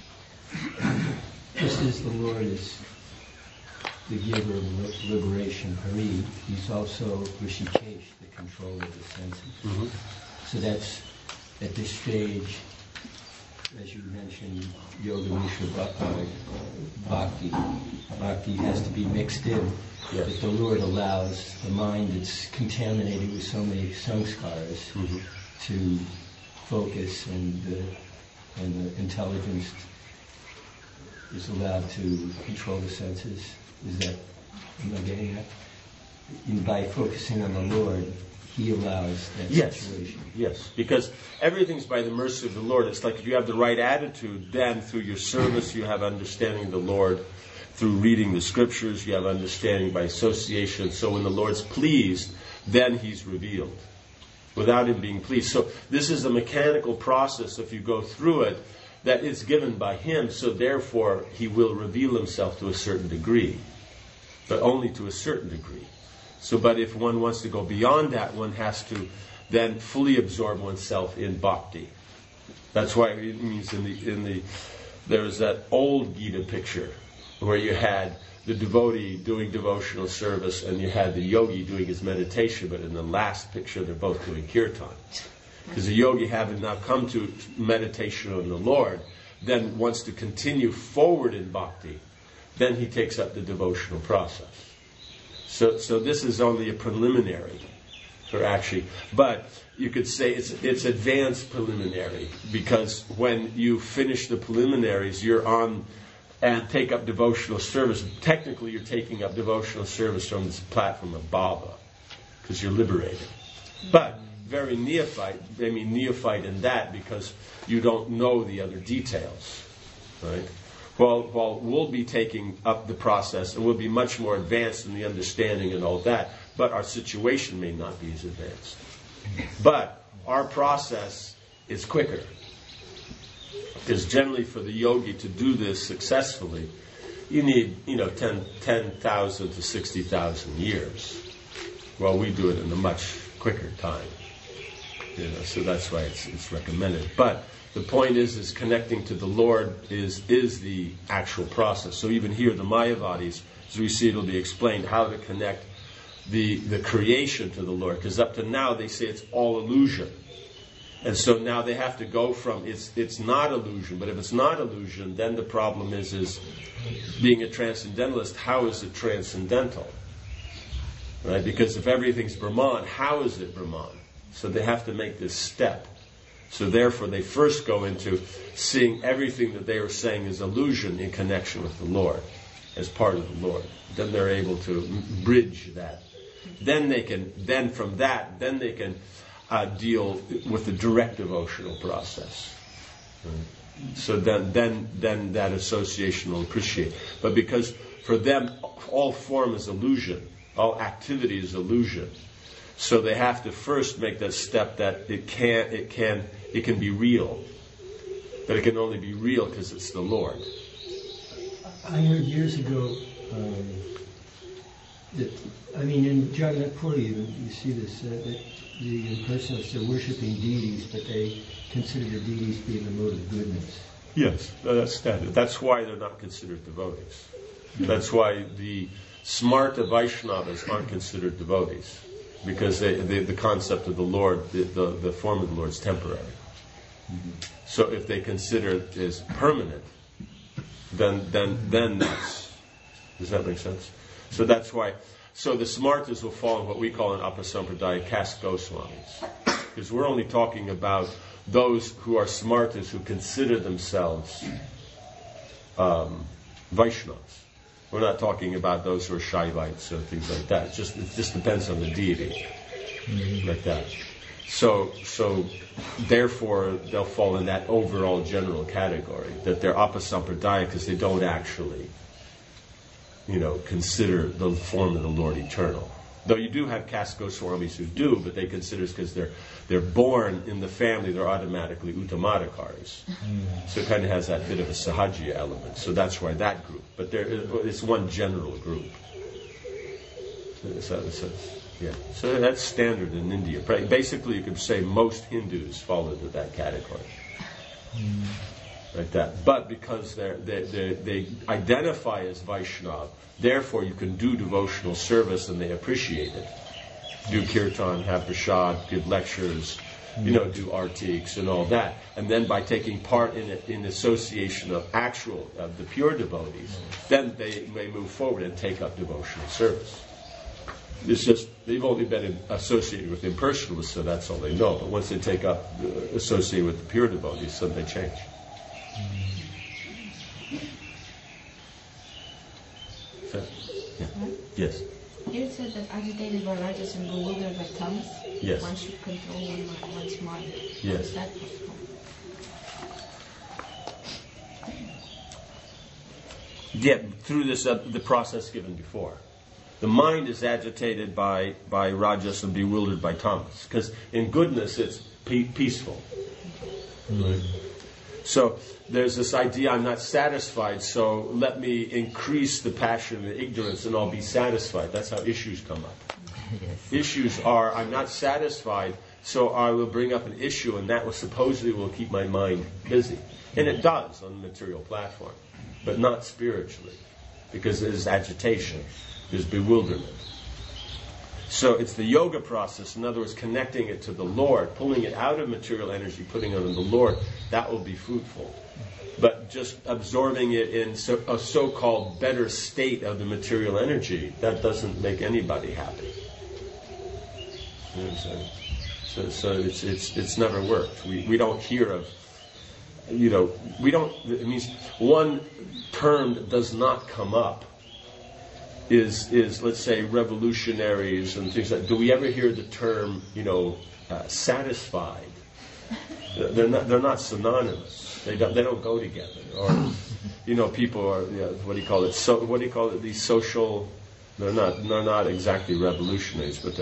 Just as the Lord is the giver of liberation, Hari, He's also Rishikesh, the controller of the senses. Mm-hmm. So that's at this stage, as you mentioned, Yoga Mishra Bhakti. Bhakti has to be mixed in. Yes. That the Lord allows the mind that's contaminated with so many samskaras to focus, and the intelligence is allowed to control the senses. Is that, am I getting that? And by focusing on the Lord, He allows that situation. Yes, because everything's by the mercy of the Lord. It's like if you have the right attitude, then through your service you have understanding of the Lord. Through reading the scriptures, you have understanding by association. So when the Lord's pleased, then He's revealed, without Him being pleased. So this is a mechanical process, if you go through it, that is given by Him. So therefore, He will reveal Himself to a certain degree, but only to a certain degree. So, but if one wants to go beyond that, one has to then fully absorb oneself in bhakti. That's why it means there's that old Gita picture where you had the devotee doing devotional service and you had the yogi doing his meditation, but in the last picture they're both doing kirtan. Because the yogi, having now come to meditation on the Lord, then wants to continue forward in bhakti, then he takes up the devotional process. So this is only a preliminary for actually, but you could say it's advanced preliminary, because when you finish the preliminaries, you're on and take up devotional service. Technically, you're taking up devotional service from this platform of Baba, because you're liberated. But very neophyte in that, because you don't know the other details, right? Well, we'll be taking up the process, and we'll be much more advanced in the understanding and all that, but our situation may not be as advanced. But our process is quicker. Because generally for the yogi to do this successfully, you need 10,000 to 60,000 years. Well, we do it in a much quicker time. So that's why it's recommended. But the point is connecting to the Lord is the actual process. So even here, the Mayavadis, as we see, it'll be explained how to connect the creation to the Lord. Because up to now, they say it's all illusion. And so now they have to go from it's not illusion. But if it's not illusion, then the problem is being a transcendentalist, how is it transcendental? Right? Because if everything's Brahman, how is it Brahman? So they have to make this step. So therefore they first go into seeing everything that they are saying is illusion in connection with the Lord, as part of the Lord. Then they're able to bridge that. Then they can deal with the direct devotional process. Right? So then that association will appreciate. But because for them all form is illusion, all activity is illusion. So they have to first make that step that it can be real. But it can only be real because it's the Lord. I heard years ago that, in Jagannath Puri you see this, that the impersonalists are worshipping deities, but they consider the deities being the mode of goodness. Yes, that's standard. That's why they're not considered devotees. That's why the smarta Vaishnavas aren't considered devotees. Because the concept of the Lord, the form of the Lord is temporary. Mm-hmm. So if they consider it as permanent, then that's... Does that make sense? So that's why... So the smartas will fall in what we call an Apasampradaya caste Goswamis. Because we're only talking about those who are smartas who consider themselves Vaishnavas. We're not talking about those who are Shaivites or things like that. It just depends on the deity, like that. So therefore they'll fall in that overall general category, that they're apasampradaya because they don't actually, consider the form of the Lord eternal. Though you do have caste Goswamis who do, but they consider it because they're born in the family, they're automatically Uttamadhikaris. So it kind of has that bit of a Sahajiya element. So that's why that group. But it's one general group. So that's standard in India. Basically, you could say most Hindus fall into that category. Like that. But because they identify as Vaishnava, therefore you can do devotional service and they appreciate it. Do kirtan, have prasad, give lectures, do artiks and all that. And then by taking part in it, in association of the pure devotees, then they may move forward and take up devotional service. It's just, they've only been associated with impersonalists, so that's all they know. But once they take up, associate with the pure devotees, then they change. Yes. You said that agitated by rajas and bewildered by tamas, yes, one should control one's mind. Yes. Is that possible? Yeah, through this the process given before. The mind is agitated by rajas and bewildered by tamas. Because in goodness it's peaceful. Right. So there's this idea, I'm not satisfied, so let me increase the passion and the ignorance and I'll be satisfied. That's how issues come up. Yes. Issues are, I'm not satisfied, so I will bring up an issue and that supposedly will keep my mind busy. And it does on the material platform, but not spiritually. because there's agitation, there's bewilderment. So it's the yoga process, in other words, connecting it to the Lord, pulling it out of material energy, putting it on the Lord. That will be fruitful. But just absorbing it in a so-called better state of the material energy, that doesn't make anybody happy. You know what I'm saying? So it's never worked. We don't hear of, we don't, it means one term that does not come up is let's say revolutionaries and things like. Do we ever hear the term satisfied? They're not synonymous. They don't go together. Or people are what do you call it? So what do you call it? These social. They're not exactly revolutionaries, but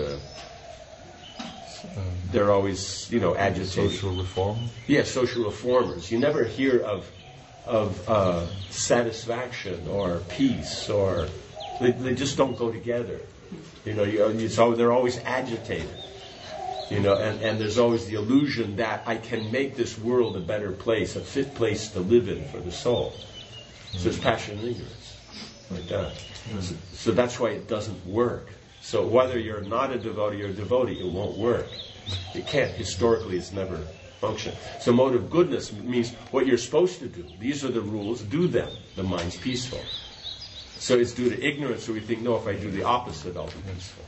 they're always agitated. Social reform. Yeah, social reformers. You never hear of satisfaction or peace or. They just don't go together. They're always agitated. And there's always the illusion that I can make this world a better place, a fit place to live in for the soul. So it's passion and ignorance, like that. So that's why it doesn't work. So whether you're not a devotee or a devotee, it won't work. It can't. Historically, it's never functioned. So mode of goodness means what you're supposed to do. These are the rules. Do them. The mind's peaceful. So it's due to ignorance, so we think, no, if I do the opposite, I'll be peaceful.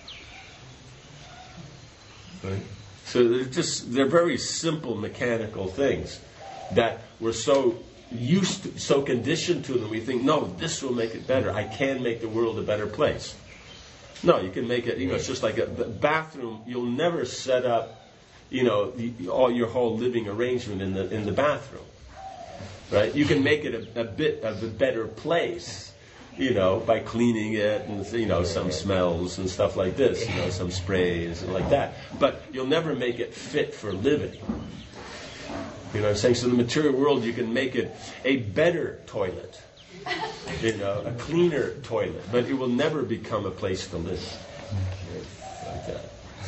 Right? So they're very simple mechanical things that we're so used to, so conditioned to them, we think, no, this will make it better. I can make the world a better place. No, you can make it, it's just like a bathroom. You'll never set up, all your whole living arrangement in the bathroom. Right? You can make it a bit of a better place. By cleaning it and, some smells and stuff like this, some sprays and like that. But you'll never make it fit for living. You know what I'm saying? So in the material world, you can make it a better toilet, a cleaner toilet, but it will never become a place to live. Like that.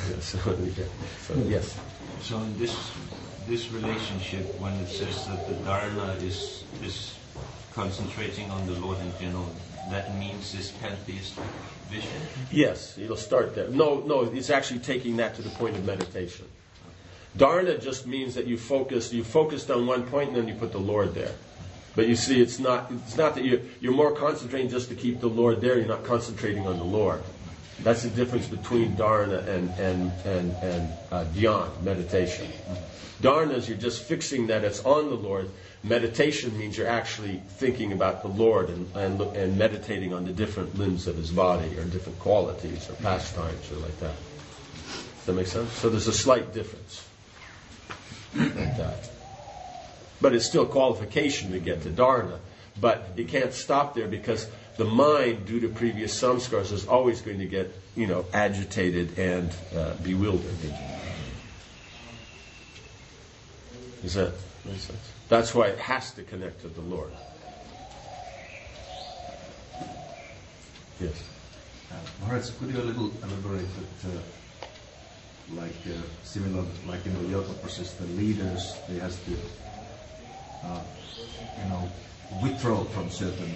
Yes. So in this relationship, when it says that the dharana is concentrating on the Lord in general, that means this pantheistic vision? Yes, it'll start there. No, it's actually taking that to the point of meditation. Dharana just means that you focused on one point and then you put the Lord there. But you see, it's not that you're more concentrating just to keep the Lord there. You're not concentrating on the Lord. That's the difference between dharana and dhyan, meditation. Dharana is you're just fixing that it's on the Lord. Meditation means you're actually thinking about the Lord and meditating on the different limbs of His body or different qualities or pastimes or like that. Does that make sense? So there's a slight difference like that. But it's still qualification to get to dharana. But you can't stop there because the mind, due to previous samskars, is always going to get, agitated and bewildered. Does that make sense? That's why it has to connect to the Lord. Yes. Maharaj, could you a little elaborate that, similar, like in the yoga process, the leaders, they have to, withdraw from certain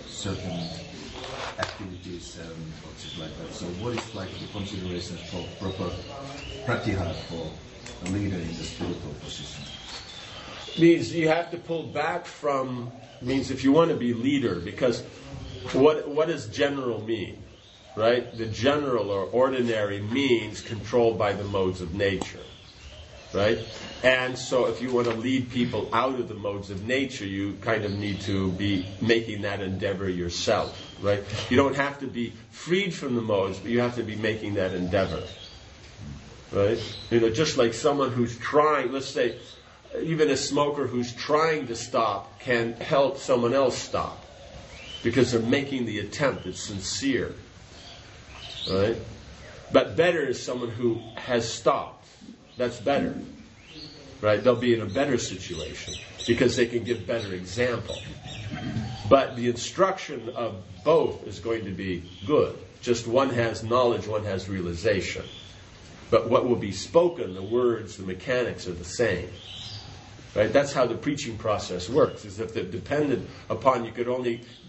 activities and things like that. So what is like the consideration for proper pratihara for a leader in the spiritual position? Means you have to pull back from, means if you want to be leader, because what does general mean? Right? The general or ordinary means controlled by the modes of nature. Right? And so if you want to lead people out of the modes of nature, you kind of need to be making that endeavor yourself. Right? You don't have to be freed from the modes, but you have to be making that endeavor. Right? Just like someone who's trying, let's say, even a smoker who's trying to stop can help someone else stop because they're making the attempt. It's sincere. Right? But better is someone who has stopped. That's better. Right? They'll be in a better situation because they can give better example. But the instruction of both is going to be good. Just one has knowledge, one has realization. But what will be spoken, the words, the mechanics are the same. Right? That's how the preaching process works, is if they're dependent upon, you could only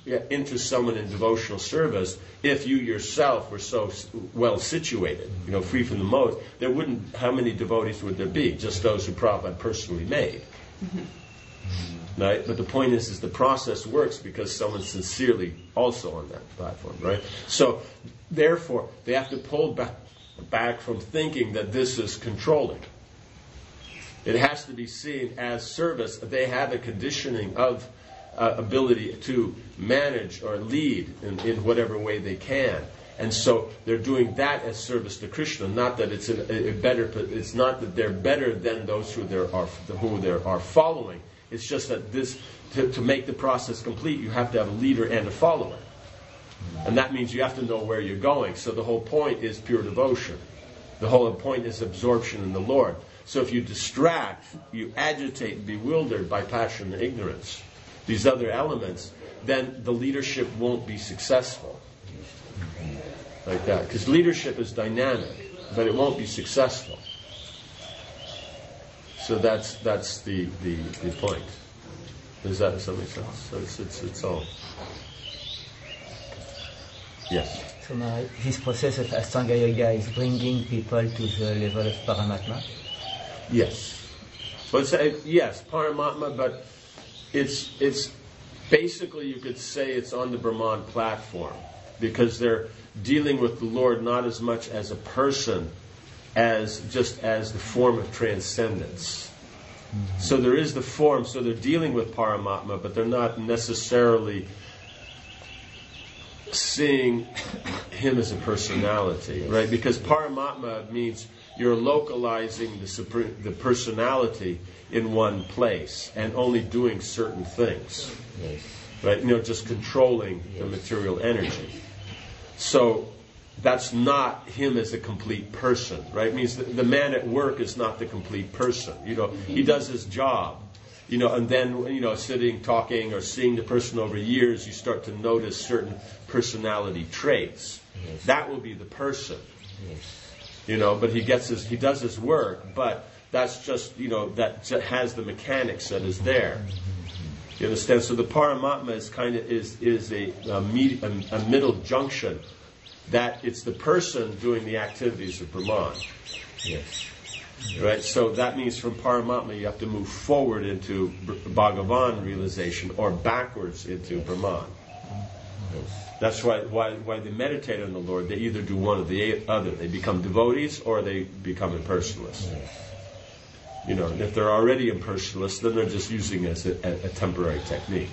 into someone in devotional service if you yourself were so well situated, free from the modes. There wouldn't, how many devotees would there be? Just those who Prabhupada personally made. Right? But the point is the process works because someone's sincerely also on that platform, right? So, therefore, they have to pull back from thinking that this is controlling. It has to be seen as service. They have a conditioning of ability to manage or lead in whatever way they can. And so they're doing that as service to Krishna. Not that it's it's not that they're better than those who they are following. It's just that to make the process complete, you have to have a leader and a follower. And that means you have to know where you're going. So the whole point is pure devotion. The whole point is absorption in the Lord. So if you distract, you agitate and bewildered by passion and ignorance, these other elements, then the leadership won't be successful. Like that. Because leadership is dynamic, but it won't be successful. So that's the point. Does that make sense? So it's all. Yes. So now this process of Ashtanga Yoga is bringing people to the level of Paramatma? Yes. So yes, Paramatma, but it's basically, you could say it's on the Brahman platform, because they're dealing with the Lord not as much as a person as just as the form of transcendence. Mm-hmm. So there is the form, so they're dealing with Paramatma, but they're not necessarily seeing him as a personality, right? Because Paramatma means you're localizing the personality in one place and only doing certain things, yes. Right? Just controlling the material energy. So that's not him as a complete person, right? It means the man at work is not the complete person. He does his job. And then, sitting, talking, or seeing the person over years, you start to notice certain personality traits. Yes. That will be the person. Yes. But he does his work, but that's just, that has the mechanics that is there. You understand? So the Paramatma is a middle junction, that it's the person doing the activities of Brahman. Yes. Right? So that means from Paramatma you have to move forward into Bhagavan realization or backwards into Brahman. That's why they meditate on the Lord. They either do one or the other. They become devotees or they become impersonalists. And if they're already impersonalists, then they're just using it as a temporary technique.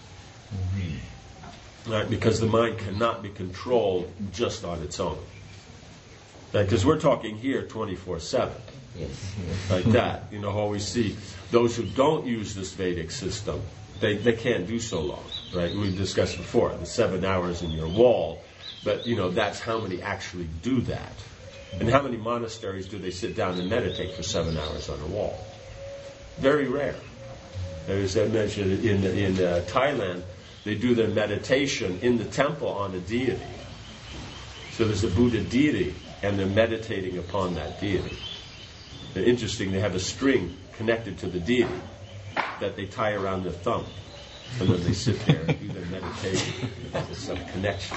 Mm-hmm. Right? Because the mind cannot be controlled just on its own. Because we're talking here 24/7. Yes. Like that. How we see those who don't use this Vedic system, they can't do so long. Right? We've discussed before, the 7 hours in your wall, but that's how many actually do that. And how many monasteries do they sit down and meditate for 7 hours on a wall? Very rare. As I mentioned, in Thailand, they do their meditation in the temple on a deity. So there's a Buddha deity, and they're meditating upon that deity. And interesting, they have a string connected to the deity that they tie around their thumb. And then they sit there and do their meditation. There's some connection.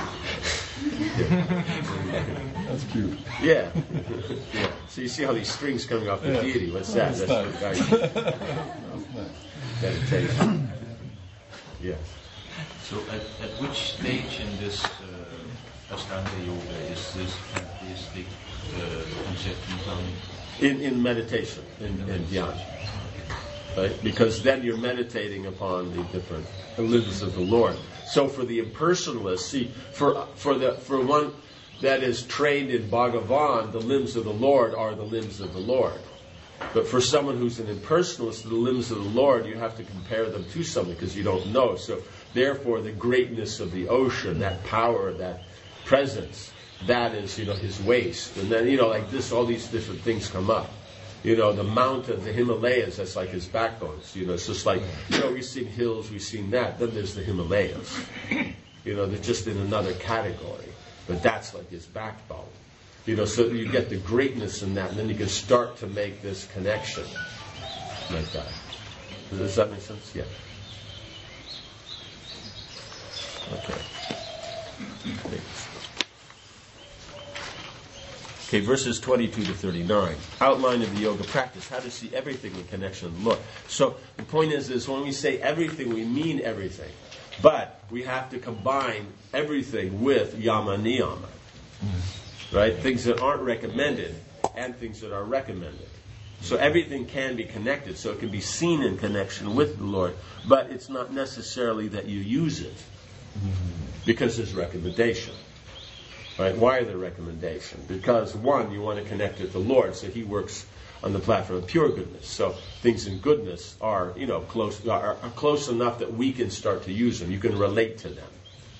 That's cute. Yeah. Yeah. So you see how these strings coming off the deity. What's that? That's nice. The guy. Meditation. Yeah. So at which stage in this Ashtanga Yoga is this pantheistic conception coming? In meditation, in dhyan. Right? Because then you're meditating upon the different limbs of the Lord. So for the impersonalist, see, for one that is trained in Bhagavan, the limbs of the Lord are the limbs of the Lord. But for someone who's an impersonalist, the limbs of the Lord, you have to compare them to something because you don't know. So therefore, the greatness of the ocean, that power, that presence, that is, his waist. And then, like this, all these different things come up. The mountains, the Himalayas, that's like his backbones. It's just like, we've seen hills, we've seen that. Then there's the Himalayas. They're just in another category. But that's like his backbone. So you get the greatness in that, and then you can start to make this connection like that. Does that make sense? Yeah. Okay, verses 22 to 39. Outline of the yoga practice. How to see everything in connection with the Lord. So the point is when we say everything, we mean everything. But we have to combine everything with yama niyama. Right? Things that aren't recommended and things that are recommended. So everything can be connected, so it can be seen in connection with the Lord, but it's not necessarily that you use it because there's recommendation. Right? Why are there recommendation? Because one, you want to connect with the Lord, so He works on the platform of pure goodness. So things in goodness are, close enough that we can start to use them. You can relate to them.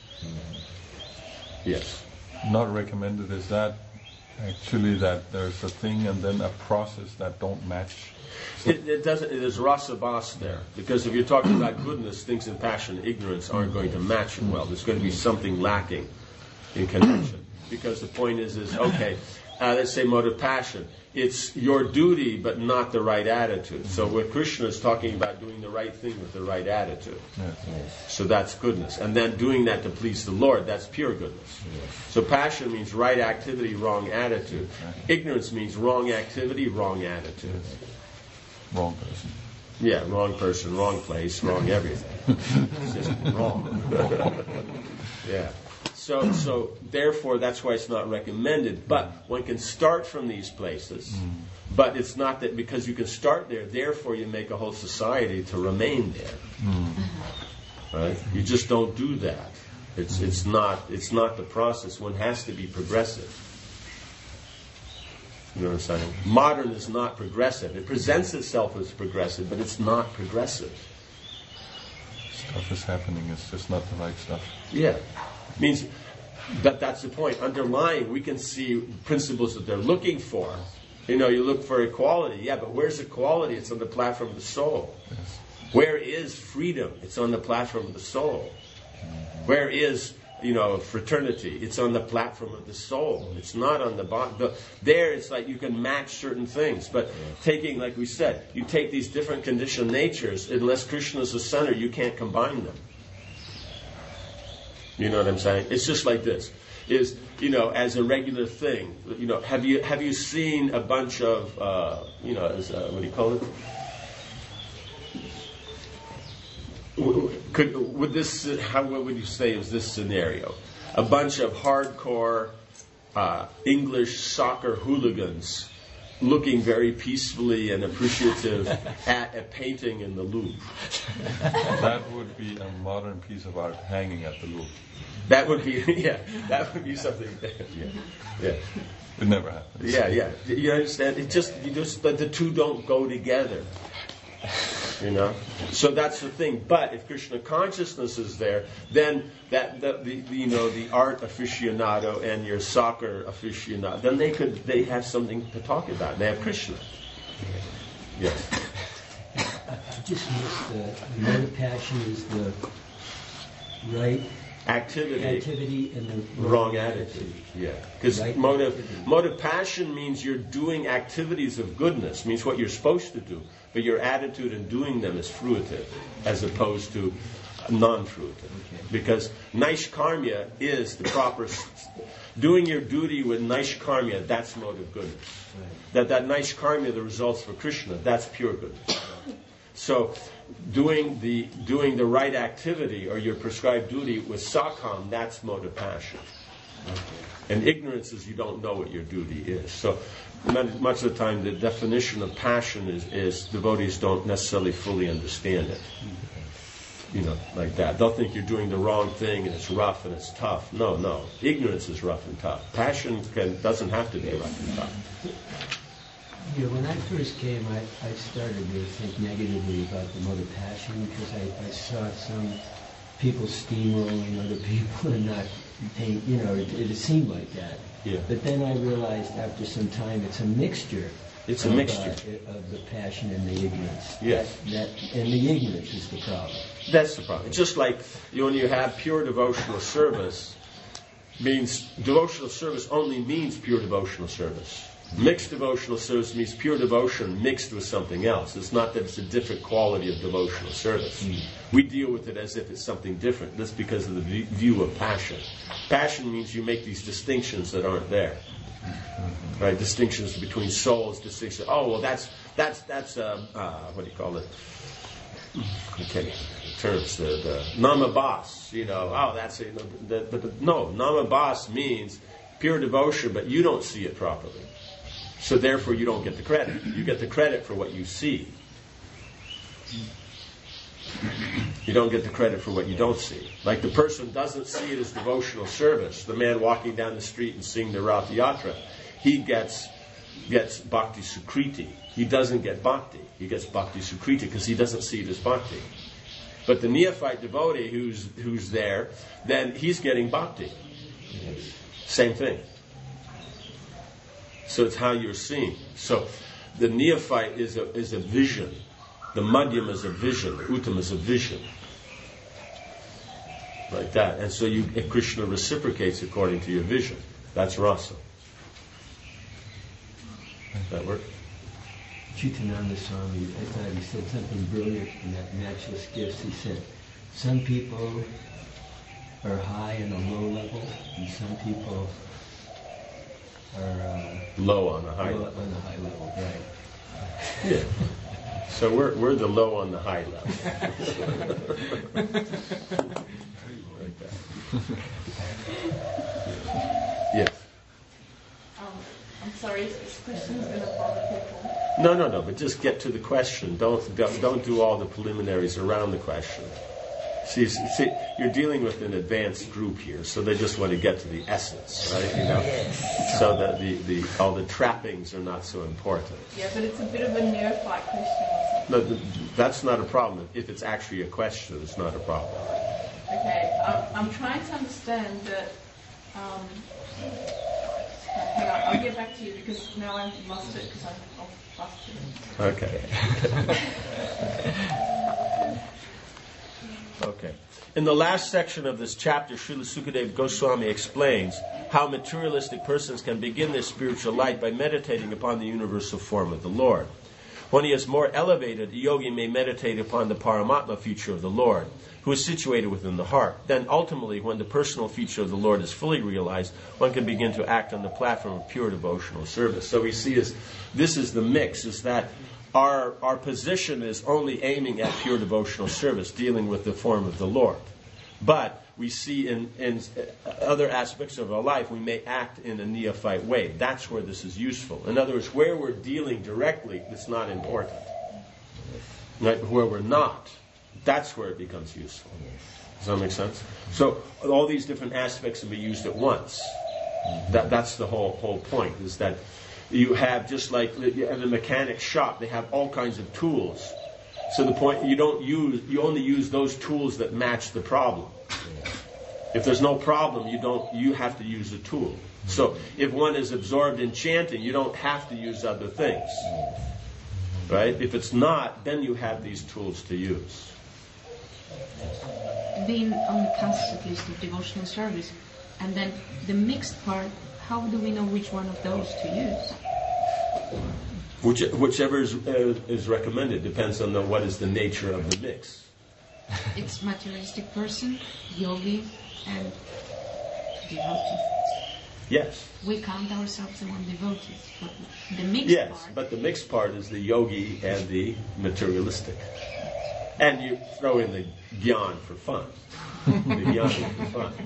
Yes. Not recommended is that actually that there's a thing and then a process that don't match. So It doesn't. There's rasa bas there, because if you're talking about goodness, things in passion and ignorance aren't going to match well. There's going to be something lacking in connection. Because the point is okay, let's say mode of passion. It's your duty, but not the right attitude. So what Krishna is talking about, doing the right thing with the right attitude. yes. So that's goodness. And then doing that to please the Lord, that's pure goodness. So passion means right activity, wrong attitude. Ignorance means wrong activity, wrong attitude. Wrong person. Yeah, wrong person, wrong place, wrong everything. It's just wrong. Yeah. So therefore, that's why it's not recommended. But one can start from these places. But it's not that because you can start there, therefore you make a whole society to remain there. Right? You just don't do that. It's not the process. One has to be progressive. You know what I'm saying? Modern is not progressive. It presents itself as progressive, but it's not progressive. Stuff is happening. It's just not the right stuff. Yeah. Means that's the point. Underlying, we can see principles that they're looking for. You look for equality. Yeah, but where's equality? It's on the platform of the soul. Yes. Where is freedom? It's on the platform of the soul. Where is, fraternity? It's on the platform of the soul. It's not on the bottom. There, it's like you can match certain things. But taking, like we said, you take these different conditioned natures, unless Krishna is the center, you can't combine them. You know what I'm saying? It's just like this. Is, as a regular thing, have you seen a bunch of, what do you call it? What would you say is this scenario? A bunch of hardcore English soccer hooligans looking very peacefully and appreciative at a painting in the Louvre. That would be a modern piece of art hanging at the Louvre. That would be, that would be something. Yeah. It never happens. Yeah. You understand? The two don't go together. So that's the thing. But if Krishna consciousness is there, then the art aficionado and your soccer aficionado, then they have something to talk about. They have Krishna. Yes. I just missed the mode of passion is the right activity and the wrong attitude. Yeah, because right mode of passion means you're doing activities of goodness, means what you're supposed to do, but your attitude in doing them is fruitive, as opposed to non-fruitive. Okay. Because naishkarmya is the proper doing your duty with naishkarmya. That's mode of goodness. Right. That naishkarmya, the results for Krishna, that's pure goodness. So doing the right activity or your prescribed duty with sakam, that's mode of passion. Okay. And ignorance is you don't know what your duty is. So much of the time the definition of passion is devotees don't necessarily fully understand it. Like that. They'll think you're doing the wrong thing and it's rough and it's tough. No. Ignorance is rough and tough. Passion doesn't have to be rough and tough. Yeah, when I first came, I started to think negatively about the mode of passion because I saw some people steamrolling other people and not paying, it seemed like that. Yeah. But then I realized after some time it's a mixture. It's a mixture. Of the passion and the ignorance. Yes. And the ignorance is the problem. That's the problem. It's just like when you have pure devotional service, devotional service only means pure devotional service. Mixed devotional service means pure devotion mixed with something else. It's not that it's a different quality of devotional service. We deal with it as if it's something different. That's because of the view of passion. Passion means you make these distinctions that aren't there. Right? Distinctions between souls, distinctions. Oh, well, that's what do you call it? Okay, terms, the namabas, that's it. No, namabas means pure devotion, but you don't see it properly. So therefore you don't get the credit. You get the credit for what you see. You don't get the credit for what you don't see. Like the person doesn't see it as devotional service. The man walking down the street and singing the Rath Yatra, he gets bhakti sukriti. He doesn't get bhakti. He gets bhakti sukriti because he doesn't see it as bhakti. But the neophyte devotee who's there, then he's getting bhakti. Same thing. So it's how you're seeing. So the neophyte is a vision. The madhyam is a vision. The uttam is a vision. Like that. And so Krishna reciprocates according to your vision. That's rasa. Does that work? Chitananda Swami, I thought he said something brilliant in that Matchless Gifts. He said, some people are high and a low level, and some people are low on the high level. On the high level, right. Yeah. So we're the low on the high level. Like that. Yes. I'm sorry, this question is going to bother people. No, but just get to the question. Don't do all the preliminaries around the question. See, you're dealing with an advanced group here, so they just want to get to the essence, right? So that all the trappings are not so important. Yeah, but it's a bit of a neophyte question. No, that's not a problem. If it's actually a question, it's not a problem. Okay, I'm trying to understand that. Hang on, I'll get back to you because now I've lost it because I've lost it. Okay. Okay. In the last section of this chapter, Srila Sukadeva Goswami explains how materialistic persons can begin their spiritual light by meditating upon the universal form of the Lord. When he is more elevated, a yogi may meditate upon the Paramatma feature of the Lord, who is situated within the heart. Then ultimately, when the personal feature of the Lord is fully realized, one can begin to act on the platform of pure devotional service. So we see this is the mix, is that our position is only aiming at pure devotional service, dealing with the form of the Lord. But we see in other aspects of our life, we may act in a neophyte way. That's where this is useful. In other words, where we're dealing directly, it's not important. Right? Where we're not, that's where it becomes useful. Does that make sense? So all these different aspects can be used at once. That's the whole point, is that you have, just like in a mechanic shop, they have all kinds of tools. So the point, you only use those tools that match the problem. If there's no problem, you have to use a tool. So if one is absorbed in chanting, you don't have to use other things. Right? If it's not, then you have these tools to use. Being on the cusp, at least, of devotional service, and then the mixed part, how do we know which one of those to use? Whichever is recommended depends on what is the nature of the mix. It's materialistic person, yogi, and devotee. Yes. We count ourselves among devotees, but the mixed yes, part... but the mixed part is the yogi and the materialistic. And you throw in the gyan for fun. The gyan for fun.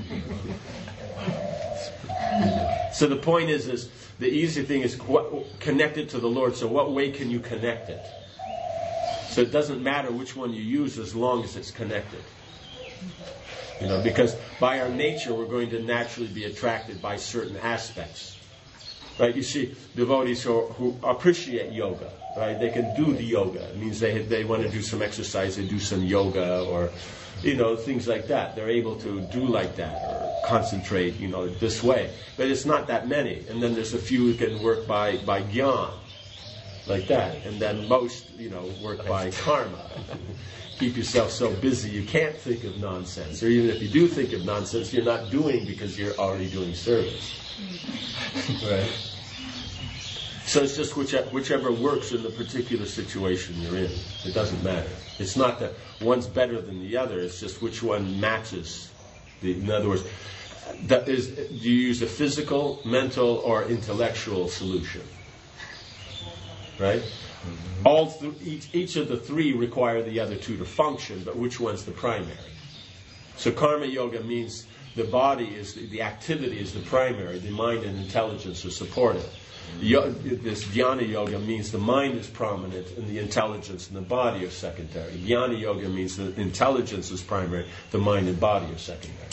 So the point is the easy thing is connect it to the Lord. So what way can you connect it? So it doesn't matter which one you use as long as it's connected. Because by our nature we're going to naturally be attracted by certain aspects. Right? You see devotees who appreciate yoga, right? They can do the yoga. It means they want to do some exercise, they do some yoga or things like that. They're able to do like that or concentrate, this way. But it's not that many. And then there's a few who can work by gyan, like that. And then most, work by karma. Keep yourself so busy you can't think of nonsense. Or even if you do think of nonsense, you're not doing because you're already doing service. Right? So it's just whichever works in the particular situation you're in. It doesn't matter. It's not that one's better than the other. It's just which one matches. In other words, do you use a physical, mental, or intellectual solution? Right? Each of the three require the other two to function, but which one's the primary? So karma yoga means the body is the activity is the primary, the mind and intelligence are supportive. This dhyana yoga means the mind is prominent and the intelligence and the body are secondary. Jnana yoga means the intelligence is primary, the mind and body are secondary.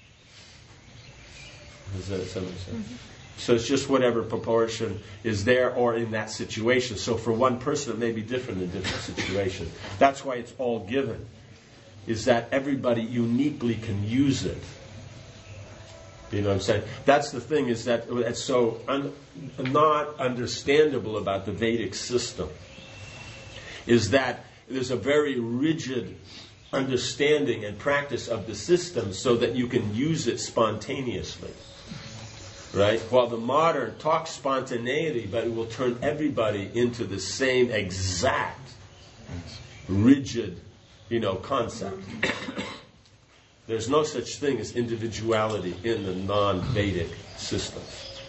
Does that make sense? Mm-hmm. So it's just whatever proportion is there or in that situation. So for one person it may be different in different situations. That's why it's all given, is that everybody uniquely can use it. You know what I'm saying? That's the thing, is that it's so not understandable about the Vedic system, is that there's a very rigid understanding and practice of the system so that you can use it spontaneously. Right? While the modern talks spontaneity, but it will turn everybody into the same exact, rigid, concept. There's no such thing as individuality in the non-Vedic system.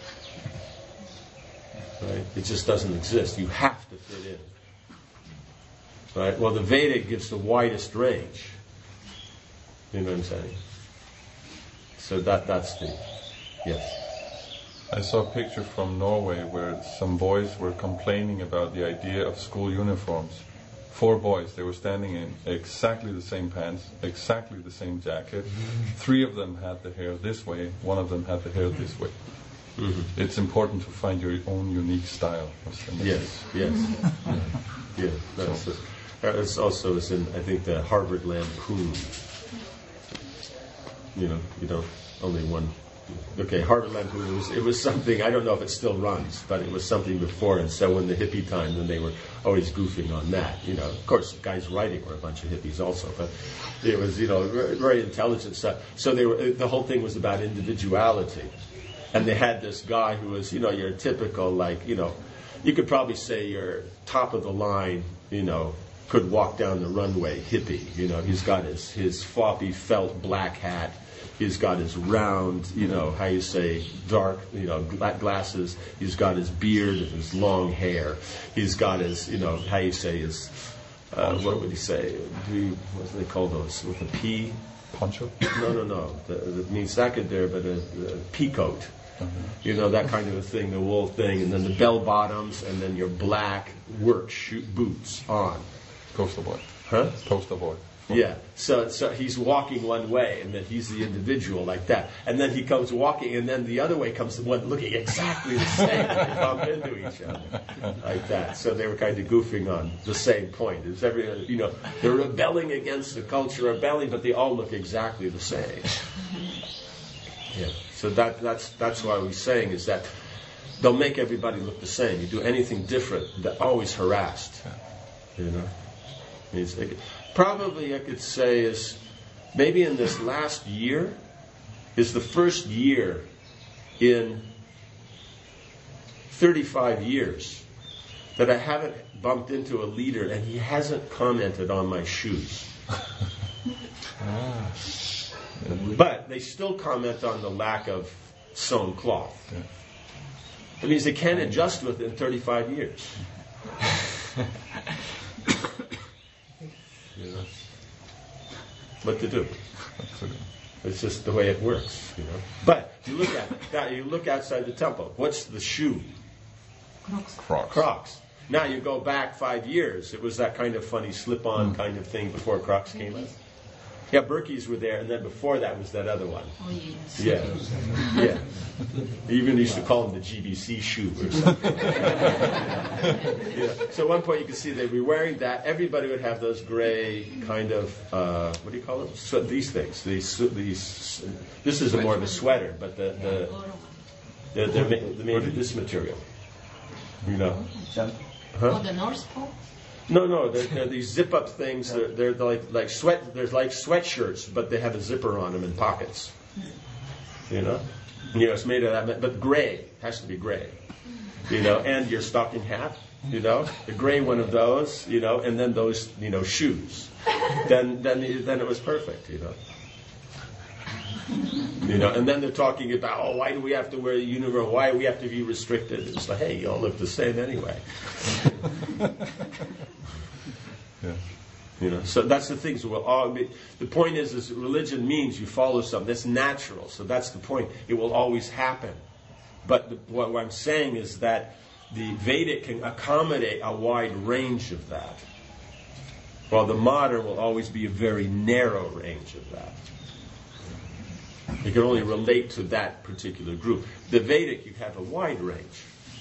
Right? It just doesn't exist. You have to fit in. Right? Well, the Vedic gives the widest range. You know what I'm saying? So that's the... Yes. I saw a picture from Norway where some boys were complaining about the idea of school uniforms. 4 boys, they were standing in exactly the same pants, exactly the same jacket. 3 of them had the hair this way, 1 of them had the hair this way. Mm-hmm. It's important to find your own unique style. Yes. Yeah, that's also is in, I think, the Harvard Lampoon. You don't only one. Okay, Harvard Lampoon, it was something, I don't know if it still runs, but it was something before, and so in the hippie time, then they were always goofing on that. Of course, the guys writing were a bunch of hippies also, but it was, very intelligent stuff. So the whole thing was about individuality. And they had this guy who was, your typical, you could probably say your top of the line, could walk down the runway hippie. He's got his floppy felt black hat. He's got his round, dark, glasses. He's got his beard and his long hair. He's got his, his, what would he say? What do they call those? With a P? Poncho? No. That means there, but a pea coat. Mm-hmm. That kind of a thing, the wool thing, and then the bell bottoms, and then your black work boots on. Coastal boy. Huh? Coastal boy. Yeah, so he's walking one way, and then he's the individual like that. And then he comes walking, and then the other way comes the one looking exactly the same. They bump into each other like that. So they were kind of goofing on the same point. It's they're rebelling against the culture, rebelling, but they all look exactly the same. Yeah. So that's why we're saying is that they'll make everybody look the same. You do anything different, they're always harassed. Probably I could say is maybe in this last year is the first year in 35 years that I haven't bumped into a leader and he hasn't commented on my shoes. But they still comment on the lack of sewn cloth. That means they can't adjust within 35 years. What to do? It's just the way it works, But you look at it. You look outside the temple. What's the shoe? Crocs. Now you go back 5 years. It was that kind of funny slip-on kind of thing before Crocs came out. Yeah, Berkeys were there, and then before that was that other one. Oh, yes. Yeah. They even used to call them the GBC shoe or something. So at one point you could see they'd be wearing that. Everybody would have those gray kind of, what do you call them? So these things. These. This is more of a sweater, but they're made of this material. Huh? Oh, the North Pole? No, they're these zip-up things. They're like sweat. They're like sweatshirts, but they have a zipper on them and pockets. It's made of that, but gray. It has to be gray. And your stocking hat, the gray one of those, and then those, shoes. Then it was perfect, And then they're talking about, why do we have to wear a uniform? Why do we have to be restricted? It's like, hey, you all look the same anyway. Yeah. So that's the thing. So the point is religion means you follow something. That's natural. So that's the point. It will always happen. But what I'm saying is that the Vedic can accommodate a wide range of that, while the modern will always be a very narrow range of that. It can only relate to that particular group. The Vedic, you have a wide range.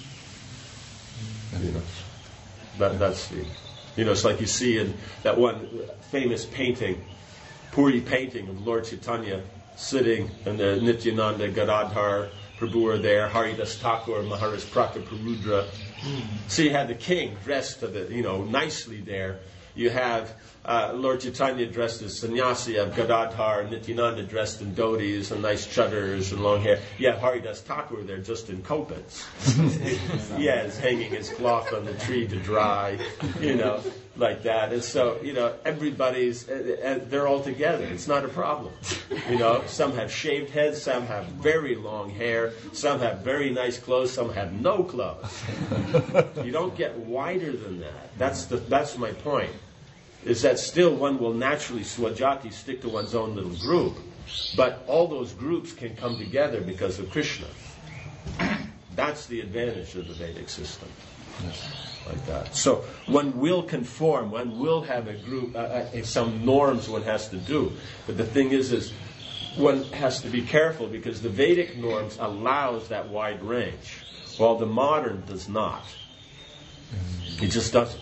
That's the... it's like you see in that one famous painting, Puri painting of Lord Chaitanya sitting, and the Nityananda, Gadadhar Prabhu are there, Haridas Thakur, Maharaj Prataparudra. So you have the king dressed nicely there. You have Lord Chaitanya dressed as sannyasi, you have Gadadhar and Nityananda dressed in dhotis and nice chuddars and long hair. You have Haridas Thakur there just in kopits. He's hanging his cloth on the tree to dry, like that. And so, everybody's, they're all together. It's not a problem. Some have shaved heads, some have very long hair, some have very nice clothes, some have no clothes. You don't get wider than that. That's my point. Is that still one will naturally, swajati, stick to one's own little group. But all those groups can come together because of Krishna. That's the advantage of the Vedic system. Like that. So one will conform, one will have a group, some norms one has to do. But the thing is one has to be careful because the Vedic norms allows that wide range, while the modern does not. It just doesn't.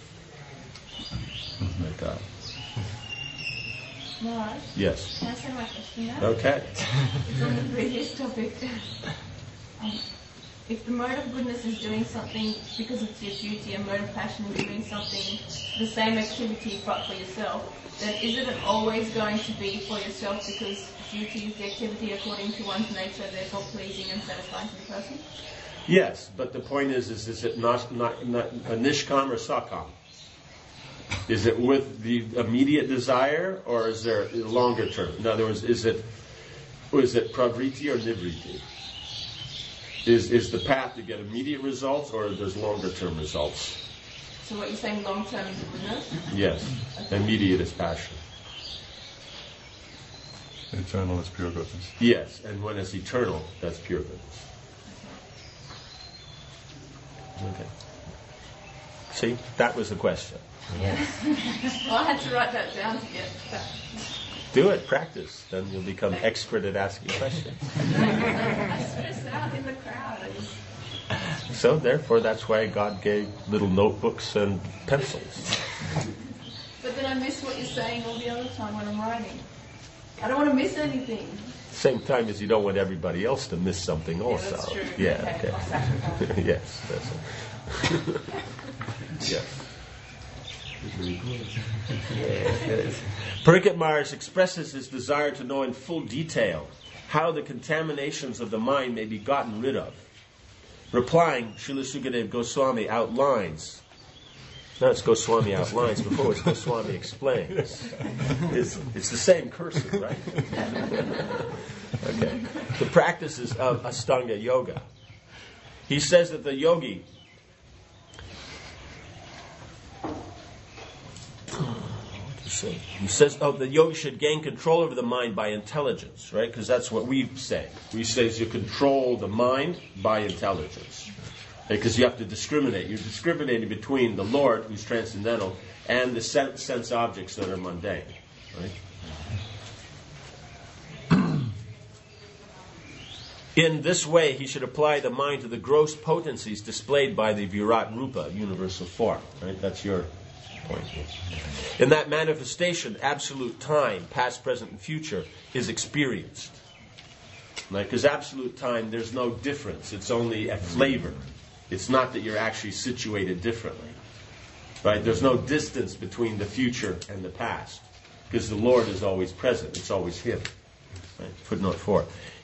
Like that. Maharaj? Yes. Can I say my question now? Okay. It's on the previous topic. If the mode of goodness is doing something because it's your duty, and mode of passion is doing something, the same activity but for yourself, then isn't it always going to be for yourself because duty is the activity according to one's nature, therefore pleasing and satisfying to the person? Yes, but the point is it not a nishkam or sakam? Is it with the immediate desire, or is there a longer term? In other words, is it pravriti or nivriti? Is the path to get immediate results, or there's longer term results? So what you're saying, long term is goodness? Yes. Okay. Immediate is passion. Eternal is pure goodness. Yes, and when it's eternal, that's pure goodness. Okay. See, that was the question. Yes. Well, I had to write that down to get that. Do it, practice. Then you'll become expert at asking questions. I stress out in the crowd. So, therefore, that's why God gave little notebooks and pencils. But then I miss what you're saying all the other time when I'm writing. I don't want to miss anything. Same time as you don't want everybody else to miss something also. Yeah, that's true. Yeah, okay. Yes, that's it. Yes. Parikshit Maharaj expresses his desire to know in full detail how the contaminations of the mind may be gotten rid of. Replying, Srila Sukadeva Goswami outlines. No, it's Goswami outlines. Before it's Goswami explains. It's the same cursive, right? Okay. The practices of Astanga Yoga. He says that the yogi He says, the yogi should gain control over the mind by intelligence, right? Because that's what we say. We say you control the mind by intelligence. Because you have to discriminate. You're discriminating between the Lord, who's transcendental, and the sense objects that are mundane, right? In this way, he should apply the mind to the gross potencies displayed by the Virat Rupa, universal form, right? That's your point. In that manifestation, absolute time, past, present, and future, is experienced. Right? Because absolute time, there's no difference. It's only a flavor. It's not that you're actually situated differently. Right? There's no distance between the future and the past. Because the Lord is always present. It's always Him. Right? Footnote 4.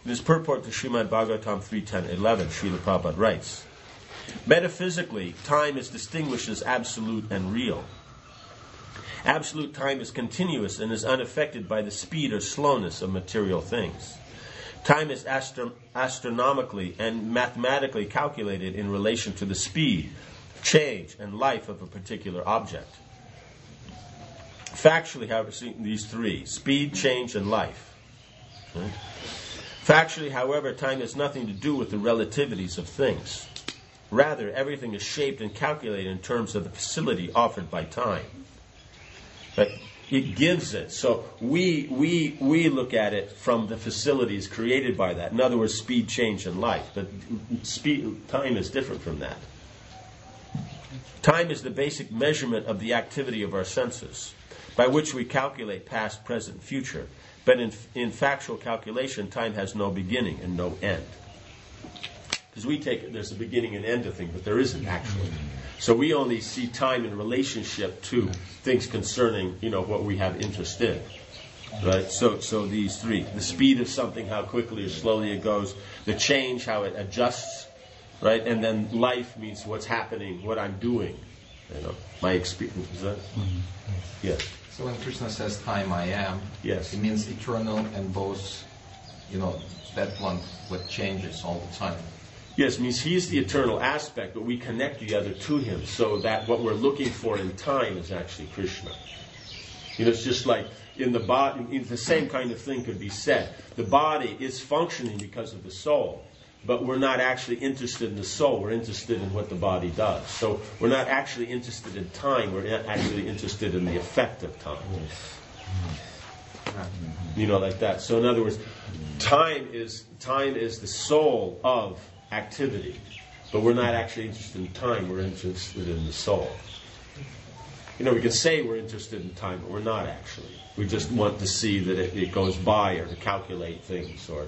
In his purport to Srimad Bhagavatam 3.10.11, Srila Prabhupada writes, metaphysically, time is distinguished as absolute and real. Absolute time is continuous and is unaffected by the speed or slowness of material things. Time is astronomically and mathematically calculated in relation to the speed, change, and life of a particular object. Factually, however, see these three: speed, change, and life. Right? Factually, however, time has nothing to do with the relativities of things. Rather, everything is shaped and calculated in terms of the facility offered by time. But it gives it. So we look at it from the facilities created by that. In other words, speed, change, and life. But time is different from that. Time is the basic measurement of the activity of our senses, by which we calculate past, present, future. But in factual calculation, time has no beginning and no end. Because we take it there's a beginning and end to things, but there isn't actually. So we only see time in relationship to things concerning, what we have interest in. Right? So these three. The speed of something, how quickly or slowly it goes. The change, how it adjusts. Right? And then life means what's happening, what I'm doing. My experience. Is that? Yes. So when Krishna says time I am, yes, it means eternal and both, that one what changes all the time. Yes, it means he's the eternal aspect, but we connect the other to him, so that what we're looking for in time is actually Krishna. It's just like in the body, the same kind of thing could be said. The body is functioning because of the soul, but we're not actually interested in the soul. We're interested in what the body does. So we're not actually interested in time. We're actually interested in the effect of time. Like that. So in other words, time is the soul of activity, but we're not actually interested in time. We're interested in the soul. We can say we're interested in time, but we're not actually. We just want to see that it goes by, or to calculate things, or.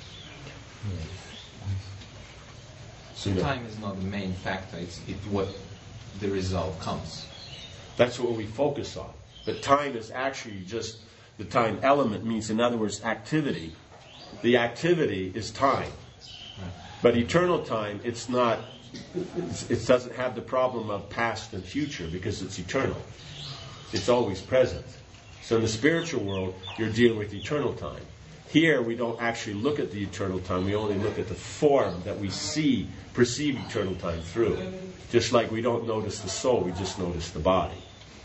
So time is not the main factor. It's what the result comes. That's what we focus on. But time is actually just the time element. Means, in other words, activity. The activity is time. But eternal time, it's not. It doesn't have the problem of past and future because it's eternal. It's always present. So in the spiritual world, you're dealing with eternal time. Here, we don't actually look at the eternal time. We only look at the form that we perceive eternal time through. Just like we don't notice the soul, we just notice the body.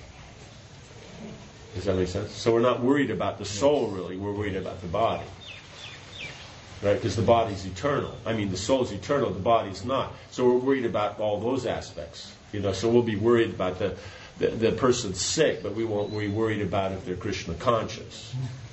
Does that make sense? So we're not worried about the soul, really. We're worried about the body. Right? Because the body's eternal. The soul's eternal, the body's not. So we're worried about all those aspects. So we'll be worried about the person's sick, but we won't be worried about if they're Krishna conscious.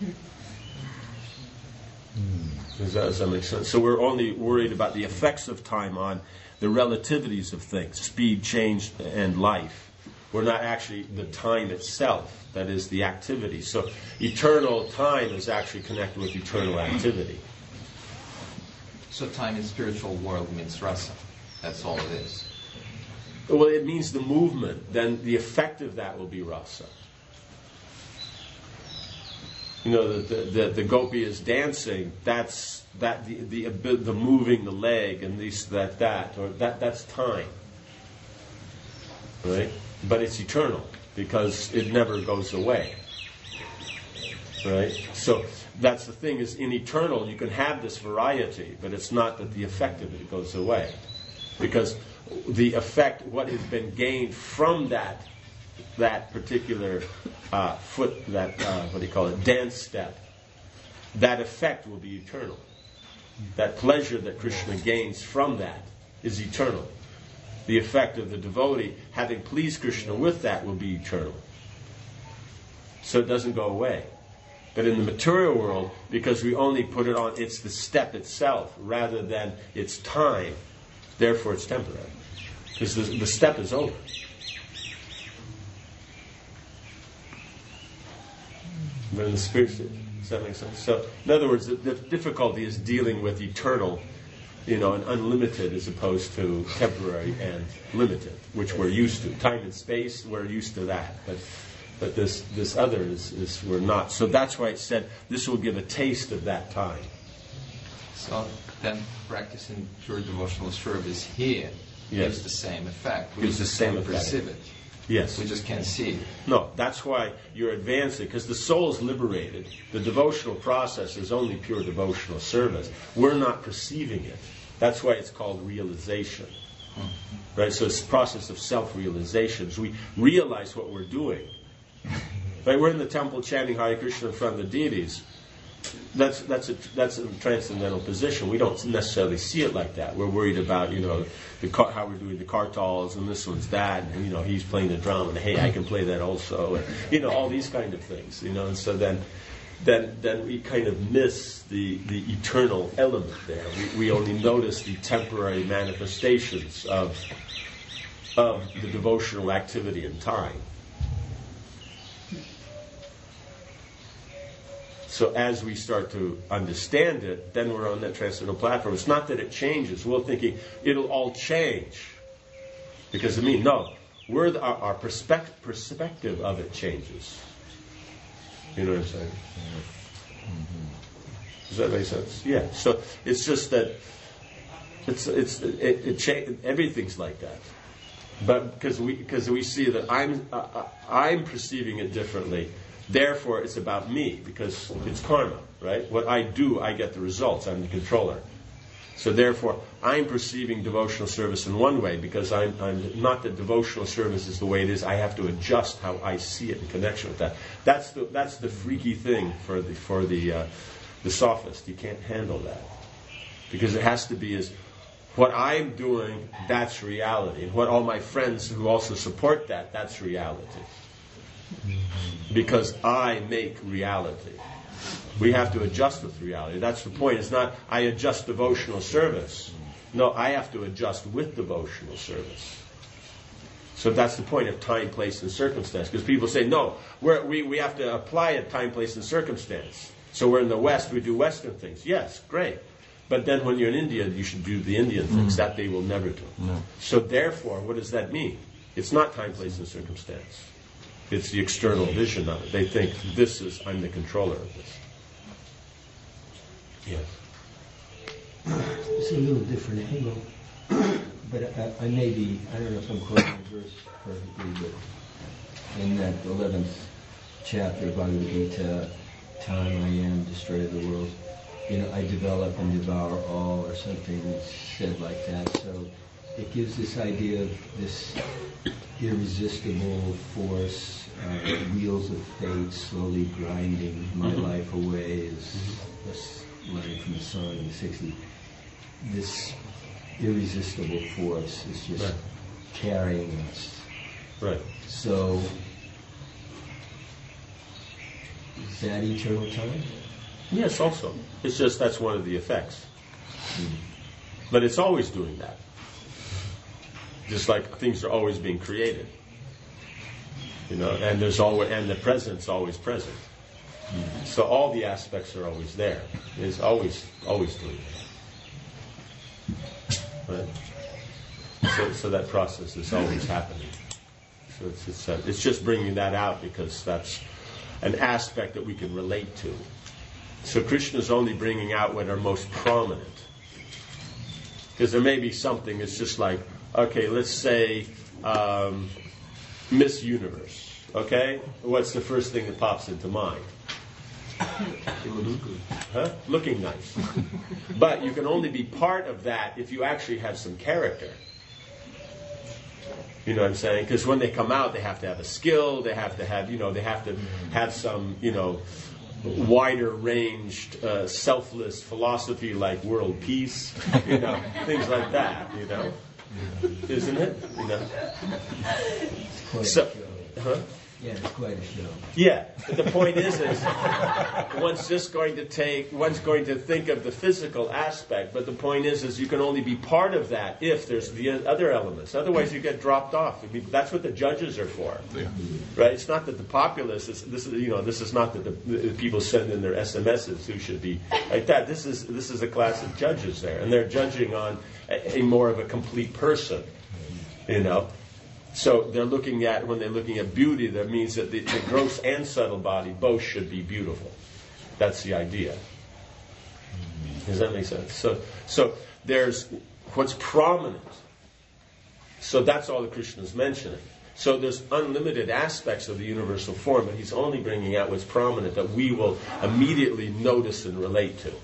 Does that make sense? So we're only worried about the effects of time on the relativities of things, speed, change, and life. We're not actually the time itself, that is the activity. So eternal time is actually connected with eternal activity. So time in spiritual world means rasa. That's all it is. Well, it means the movement. Then the effect of that will be rasa. The gopi is dancing. That's the moving the leg and that's time, right? But it's eternal because it never goes away, right? So that's the thing, is in eternal you can have this variety, but it's not that the effect of it goes away, because the effect, what has been gained from that particular dance step, that effect will be eternal. That pleasure that Krishna gains from that is eternal. The effect of the devotee having pleased Krishna with that will be eternal. So it doesn't go away. But in the material world, because we only put it on, it's the step itself rather than its time, therefore it's temporary. Because the step is over. But in the spiritual, does that make sense? So, in other words, the difficulty is dealing with eternal, and unlimited as opposed to temporary and limited, which we're used to. Time and space, we're used to that. But this other is we're not. So that's why it said this will give a taste of that time. So then practicing pure devotional service here gives the same effect. We Gives the just same can't effect. perceive it. Yes. We just can't see it. No, that's why you're advancing, because the soul is liberated. The devotional process is only pure devotional service. We're not perceiving it. That's why it's called realization. Right? So it's a process of self-realization. So we realize what we're doing. Right? We're in the temple chanting Hare Krishna in front of the deities. That's a transcendental position. We don't necessarily see it like that. We're worried about, how we're doing the kartals, and this one's that, and, he's playing the drum, and hey, I can play that also, and, all these kind of things, and so then we kind of miss the eternal element there. We only notice the temporary manifestations of the devotional activity in time. So as we start to understand it, then we're on that transcendental platform. It's not that it changes. We're thinking it'll all change. Because our perspective of it changes. You know what I'm saying? Does that make sense? Yeah. So it's just that everything's like that. But because we see that I'm perceiving it differently. Therefore, it's about me, because it's karma, right? What I do, I get the results. I'm the controller. So therefore, I'm perceiving devotional service in one way, because I'm not that devotional service is the way it is. I have to adjust how I see it in connection with that. That's the freaky thing for the sophist. You can't handle that, because it has to be as what I'm doing. That's reality, and what all my friends who also support that's reality. Because I make reality. We have to adjust with reality. That's the point. It's not I adjust devotional service. No, I have to adjust with devotional service. So that's the point of time, place, and circumstance. Because people say, no, we have to apply a time, place, and circumstance. So we're in the West, we do Western things. Yes, great. But then when you're in India, you should do the Indian things. That they will never do. No. So therefore, what does that mean? It's not time, place, and circumstance. It's the external vision of it. They think I'm the controller of this. Yes. It's a little different angle, but I don't know if I'm quoting the verse perfectly, but in that 11th chapter of Bhagavad Gita, time I am, destroyer of the world, I develop and devour all, or something said like that. So it gives this idea of this irresistible force, wheels of fate slowly grinding my life away, as this line from the song in the 60s. This irresistible force is just carrying us. Right. So, is that eternal time? Yes, also. It's just that's one of the effects. But it's always doing that. Just like things are always being created. And the present's always present. So all the aspects are always there. It's always doing that. Right? So that process is always happening. So it's just bringing that out, because that's an aspect that we can relate to. So Krishna's only bringing out what are most prominent. Because there may be something that's just like, okay, let's say Miss Universe. Okay? What's the first thing that pops into mind? It looks good. Huh? Looking nice. But you can only be part of that if you actually have some character. You know what I'm saying? Because when they come out, they have to have a skill. They have to have some, wider ranged, selfless philosophy like world peace. Things like that. Isn't it? So, huh? Yeah, it's quite a show. Yeah, but the point is one's going to think of the physical aspect, but the point is you can only be part of that if there's the other elements. Otherwise, you get dropped off. That's what the judges are for, right? It's not that the populace this is not that the people send in their SMSs who should be like that. This is a class of judges there, and they're judging on a more of a complete person, So when they're looking at beauty, that means that the gross and subtle body both should be beautiful. That's the idea. Does that make sense? So there's what's prominent. So that's all that Krishna is mentioning. So there's unlimited aspects of the universal form, but he's only bringing out what's prominent that we will immediately notice and relate to.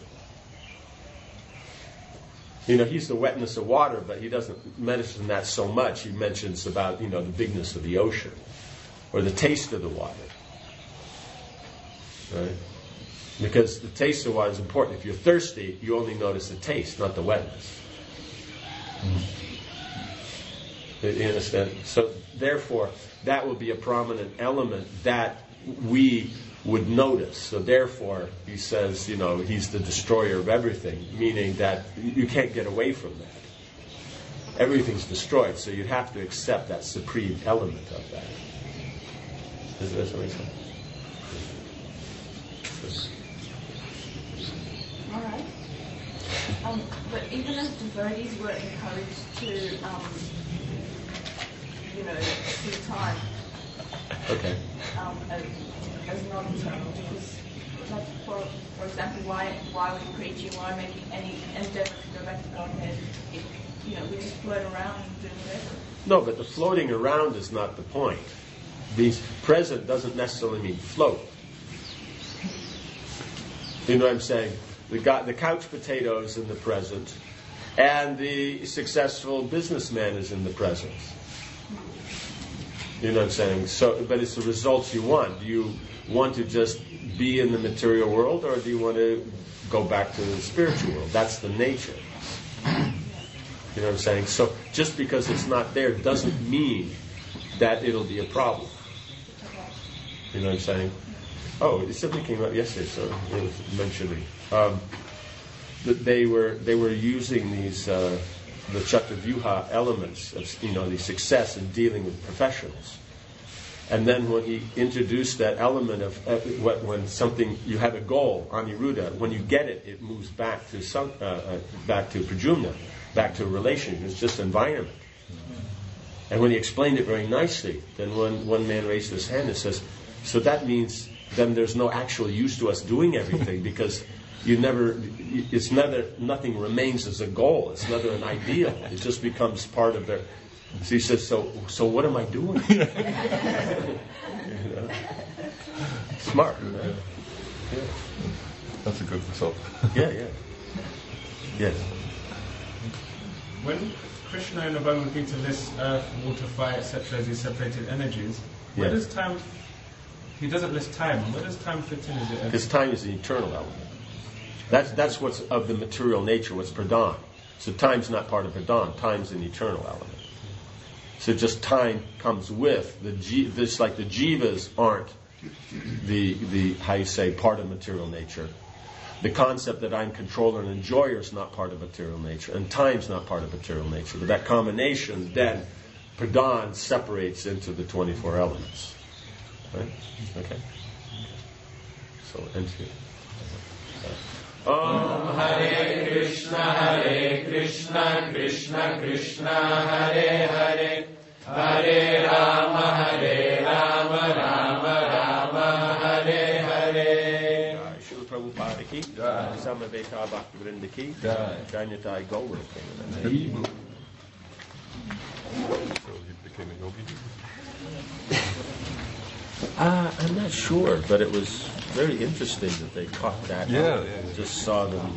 He's the wetness of water, but he doesn't mention that so much. He mentions about, the bigness of the ocean or the taste of the water. Right? Because the taste of water is important. If you're thirsty, you only notice the taste, not the wetness. You understand? So therefore, that will be a prominent element that we would notice. So therefore, he says, he's the destroyer of everything, meaning that you can't get away from that. Everything's destroyed, so you'd have to accept that supreme element of that. Does that make sense? All right. But even as devotees, we're encouraged to, see time. Okay. As non-eternal, because, like, for example, why are we preaching? Why making any endeavor to go back to Godhead? We just float around and do whatever. No, but the floating around is not the point. The present doesn't necessarily mean float. You know what I'm saying? The couch potato is in the present, and the successful businessman is in the present. You know what I'm saying? So, but it's the results you want. Do you want to just be in the material world, or do you want to go back to the spiritual world? That's the nature. You know what I'm saying? So just because it's not there doesn't mean that it'll be a problem. You know what I'm saying? Oh, something came up yesterday, so it was mentioning that they were using these the Chaturyuha elements of the success in dealing with professionals. And then when he introduced that element of when something you have a goal, Aniruddha, when you get it, it moves back to Pradyumna, back to a relation. It's just environment. And when he explained it very nicely, then one man raised his hand and says, "So that means then there's no actual use to us doing everything because nothing remains as a goal. It's never an ideal. It just becomes part of their." So he says, "So what am I doing?" Smart. Right? Yeah. That's a good result. Yeah. Yes. When Krishna in the Bhagavad Gita lists earth, water, fire, etc. as these separated energies, where does time? He doesn't list time. Where does time fit in? Because time is an eternal element. That's what's of the material nature. What's pradhan. So time's not part of pradhan. Time's an eternal element. So just time comes with this, like the jivas aren't the how you say part of material nature. The concept that I'm controller and enjoyer is not part of material nature, and time's not part of material nature. But that combination, then pradhan separates into the 24 elements. Right? Okay. So end here. Om Hare Krishna, Krishna Krishna, Hare Hare, Hare Rama, Rama Rama, Hare Hare. Srila Prabhupada ki, Samaveta Bhaktivinoda ki, Jayanatai Gaura. So he became a yogi? I'm not sure, but it was very interesting that they caught that. Yeah. Just saw them,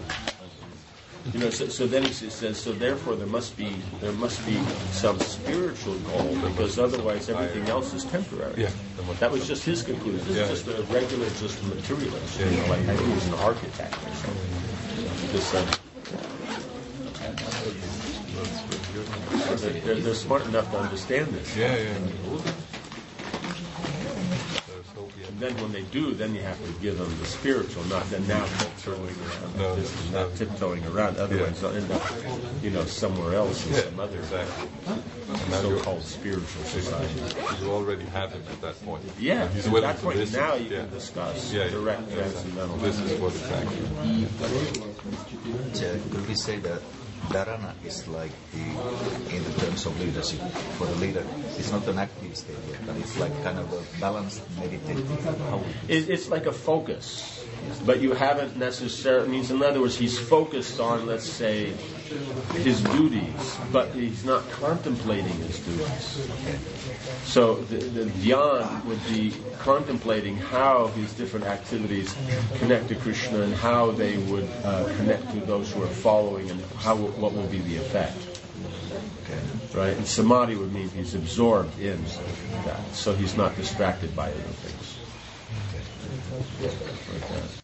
So then he says, so therefore there must be some spiritual goal, because otherwise everything else is temporary. Yeah. That was just his conclusion. This is just a regular, just materialist, like he was an architect or something. They're smart enough to understand this. Yeah. And then when they do, then you have to give them the spiritual, not then now tiptoeing around. This is not tiptoeing around. Otherwise, they'll end up, somewhere else in some other so-called spiritual society. You already have him at that point. Yeah, He's at willing that to point listen. now you can discuss direct transcendental. This is what it's actually. Could we say that dharana is like in the terms of leadership, for the leader, it's not an active state yet, but it's like kind of a balanced meditative. It's like a focus. but you haven't necessarily, means in other words, he's focused on, let's say, his duties, but he's not contemplating his duties. So the dhyan would be contemplating how his different activities connect to Krishna and how they would connect to those who are following, and what will be the effect. Right? And samadhi would mean he's absorbed in that, so he's not distracted by other things. Like that.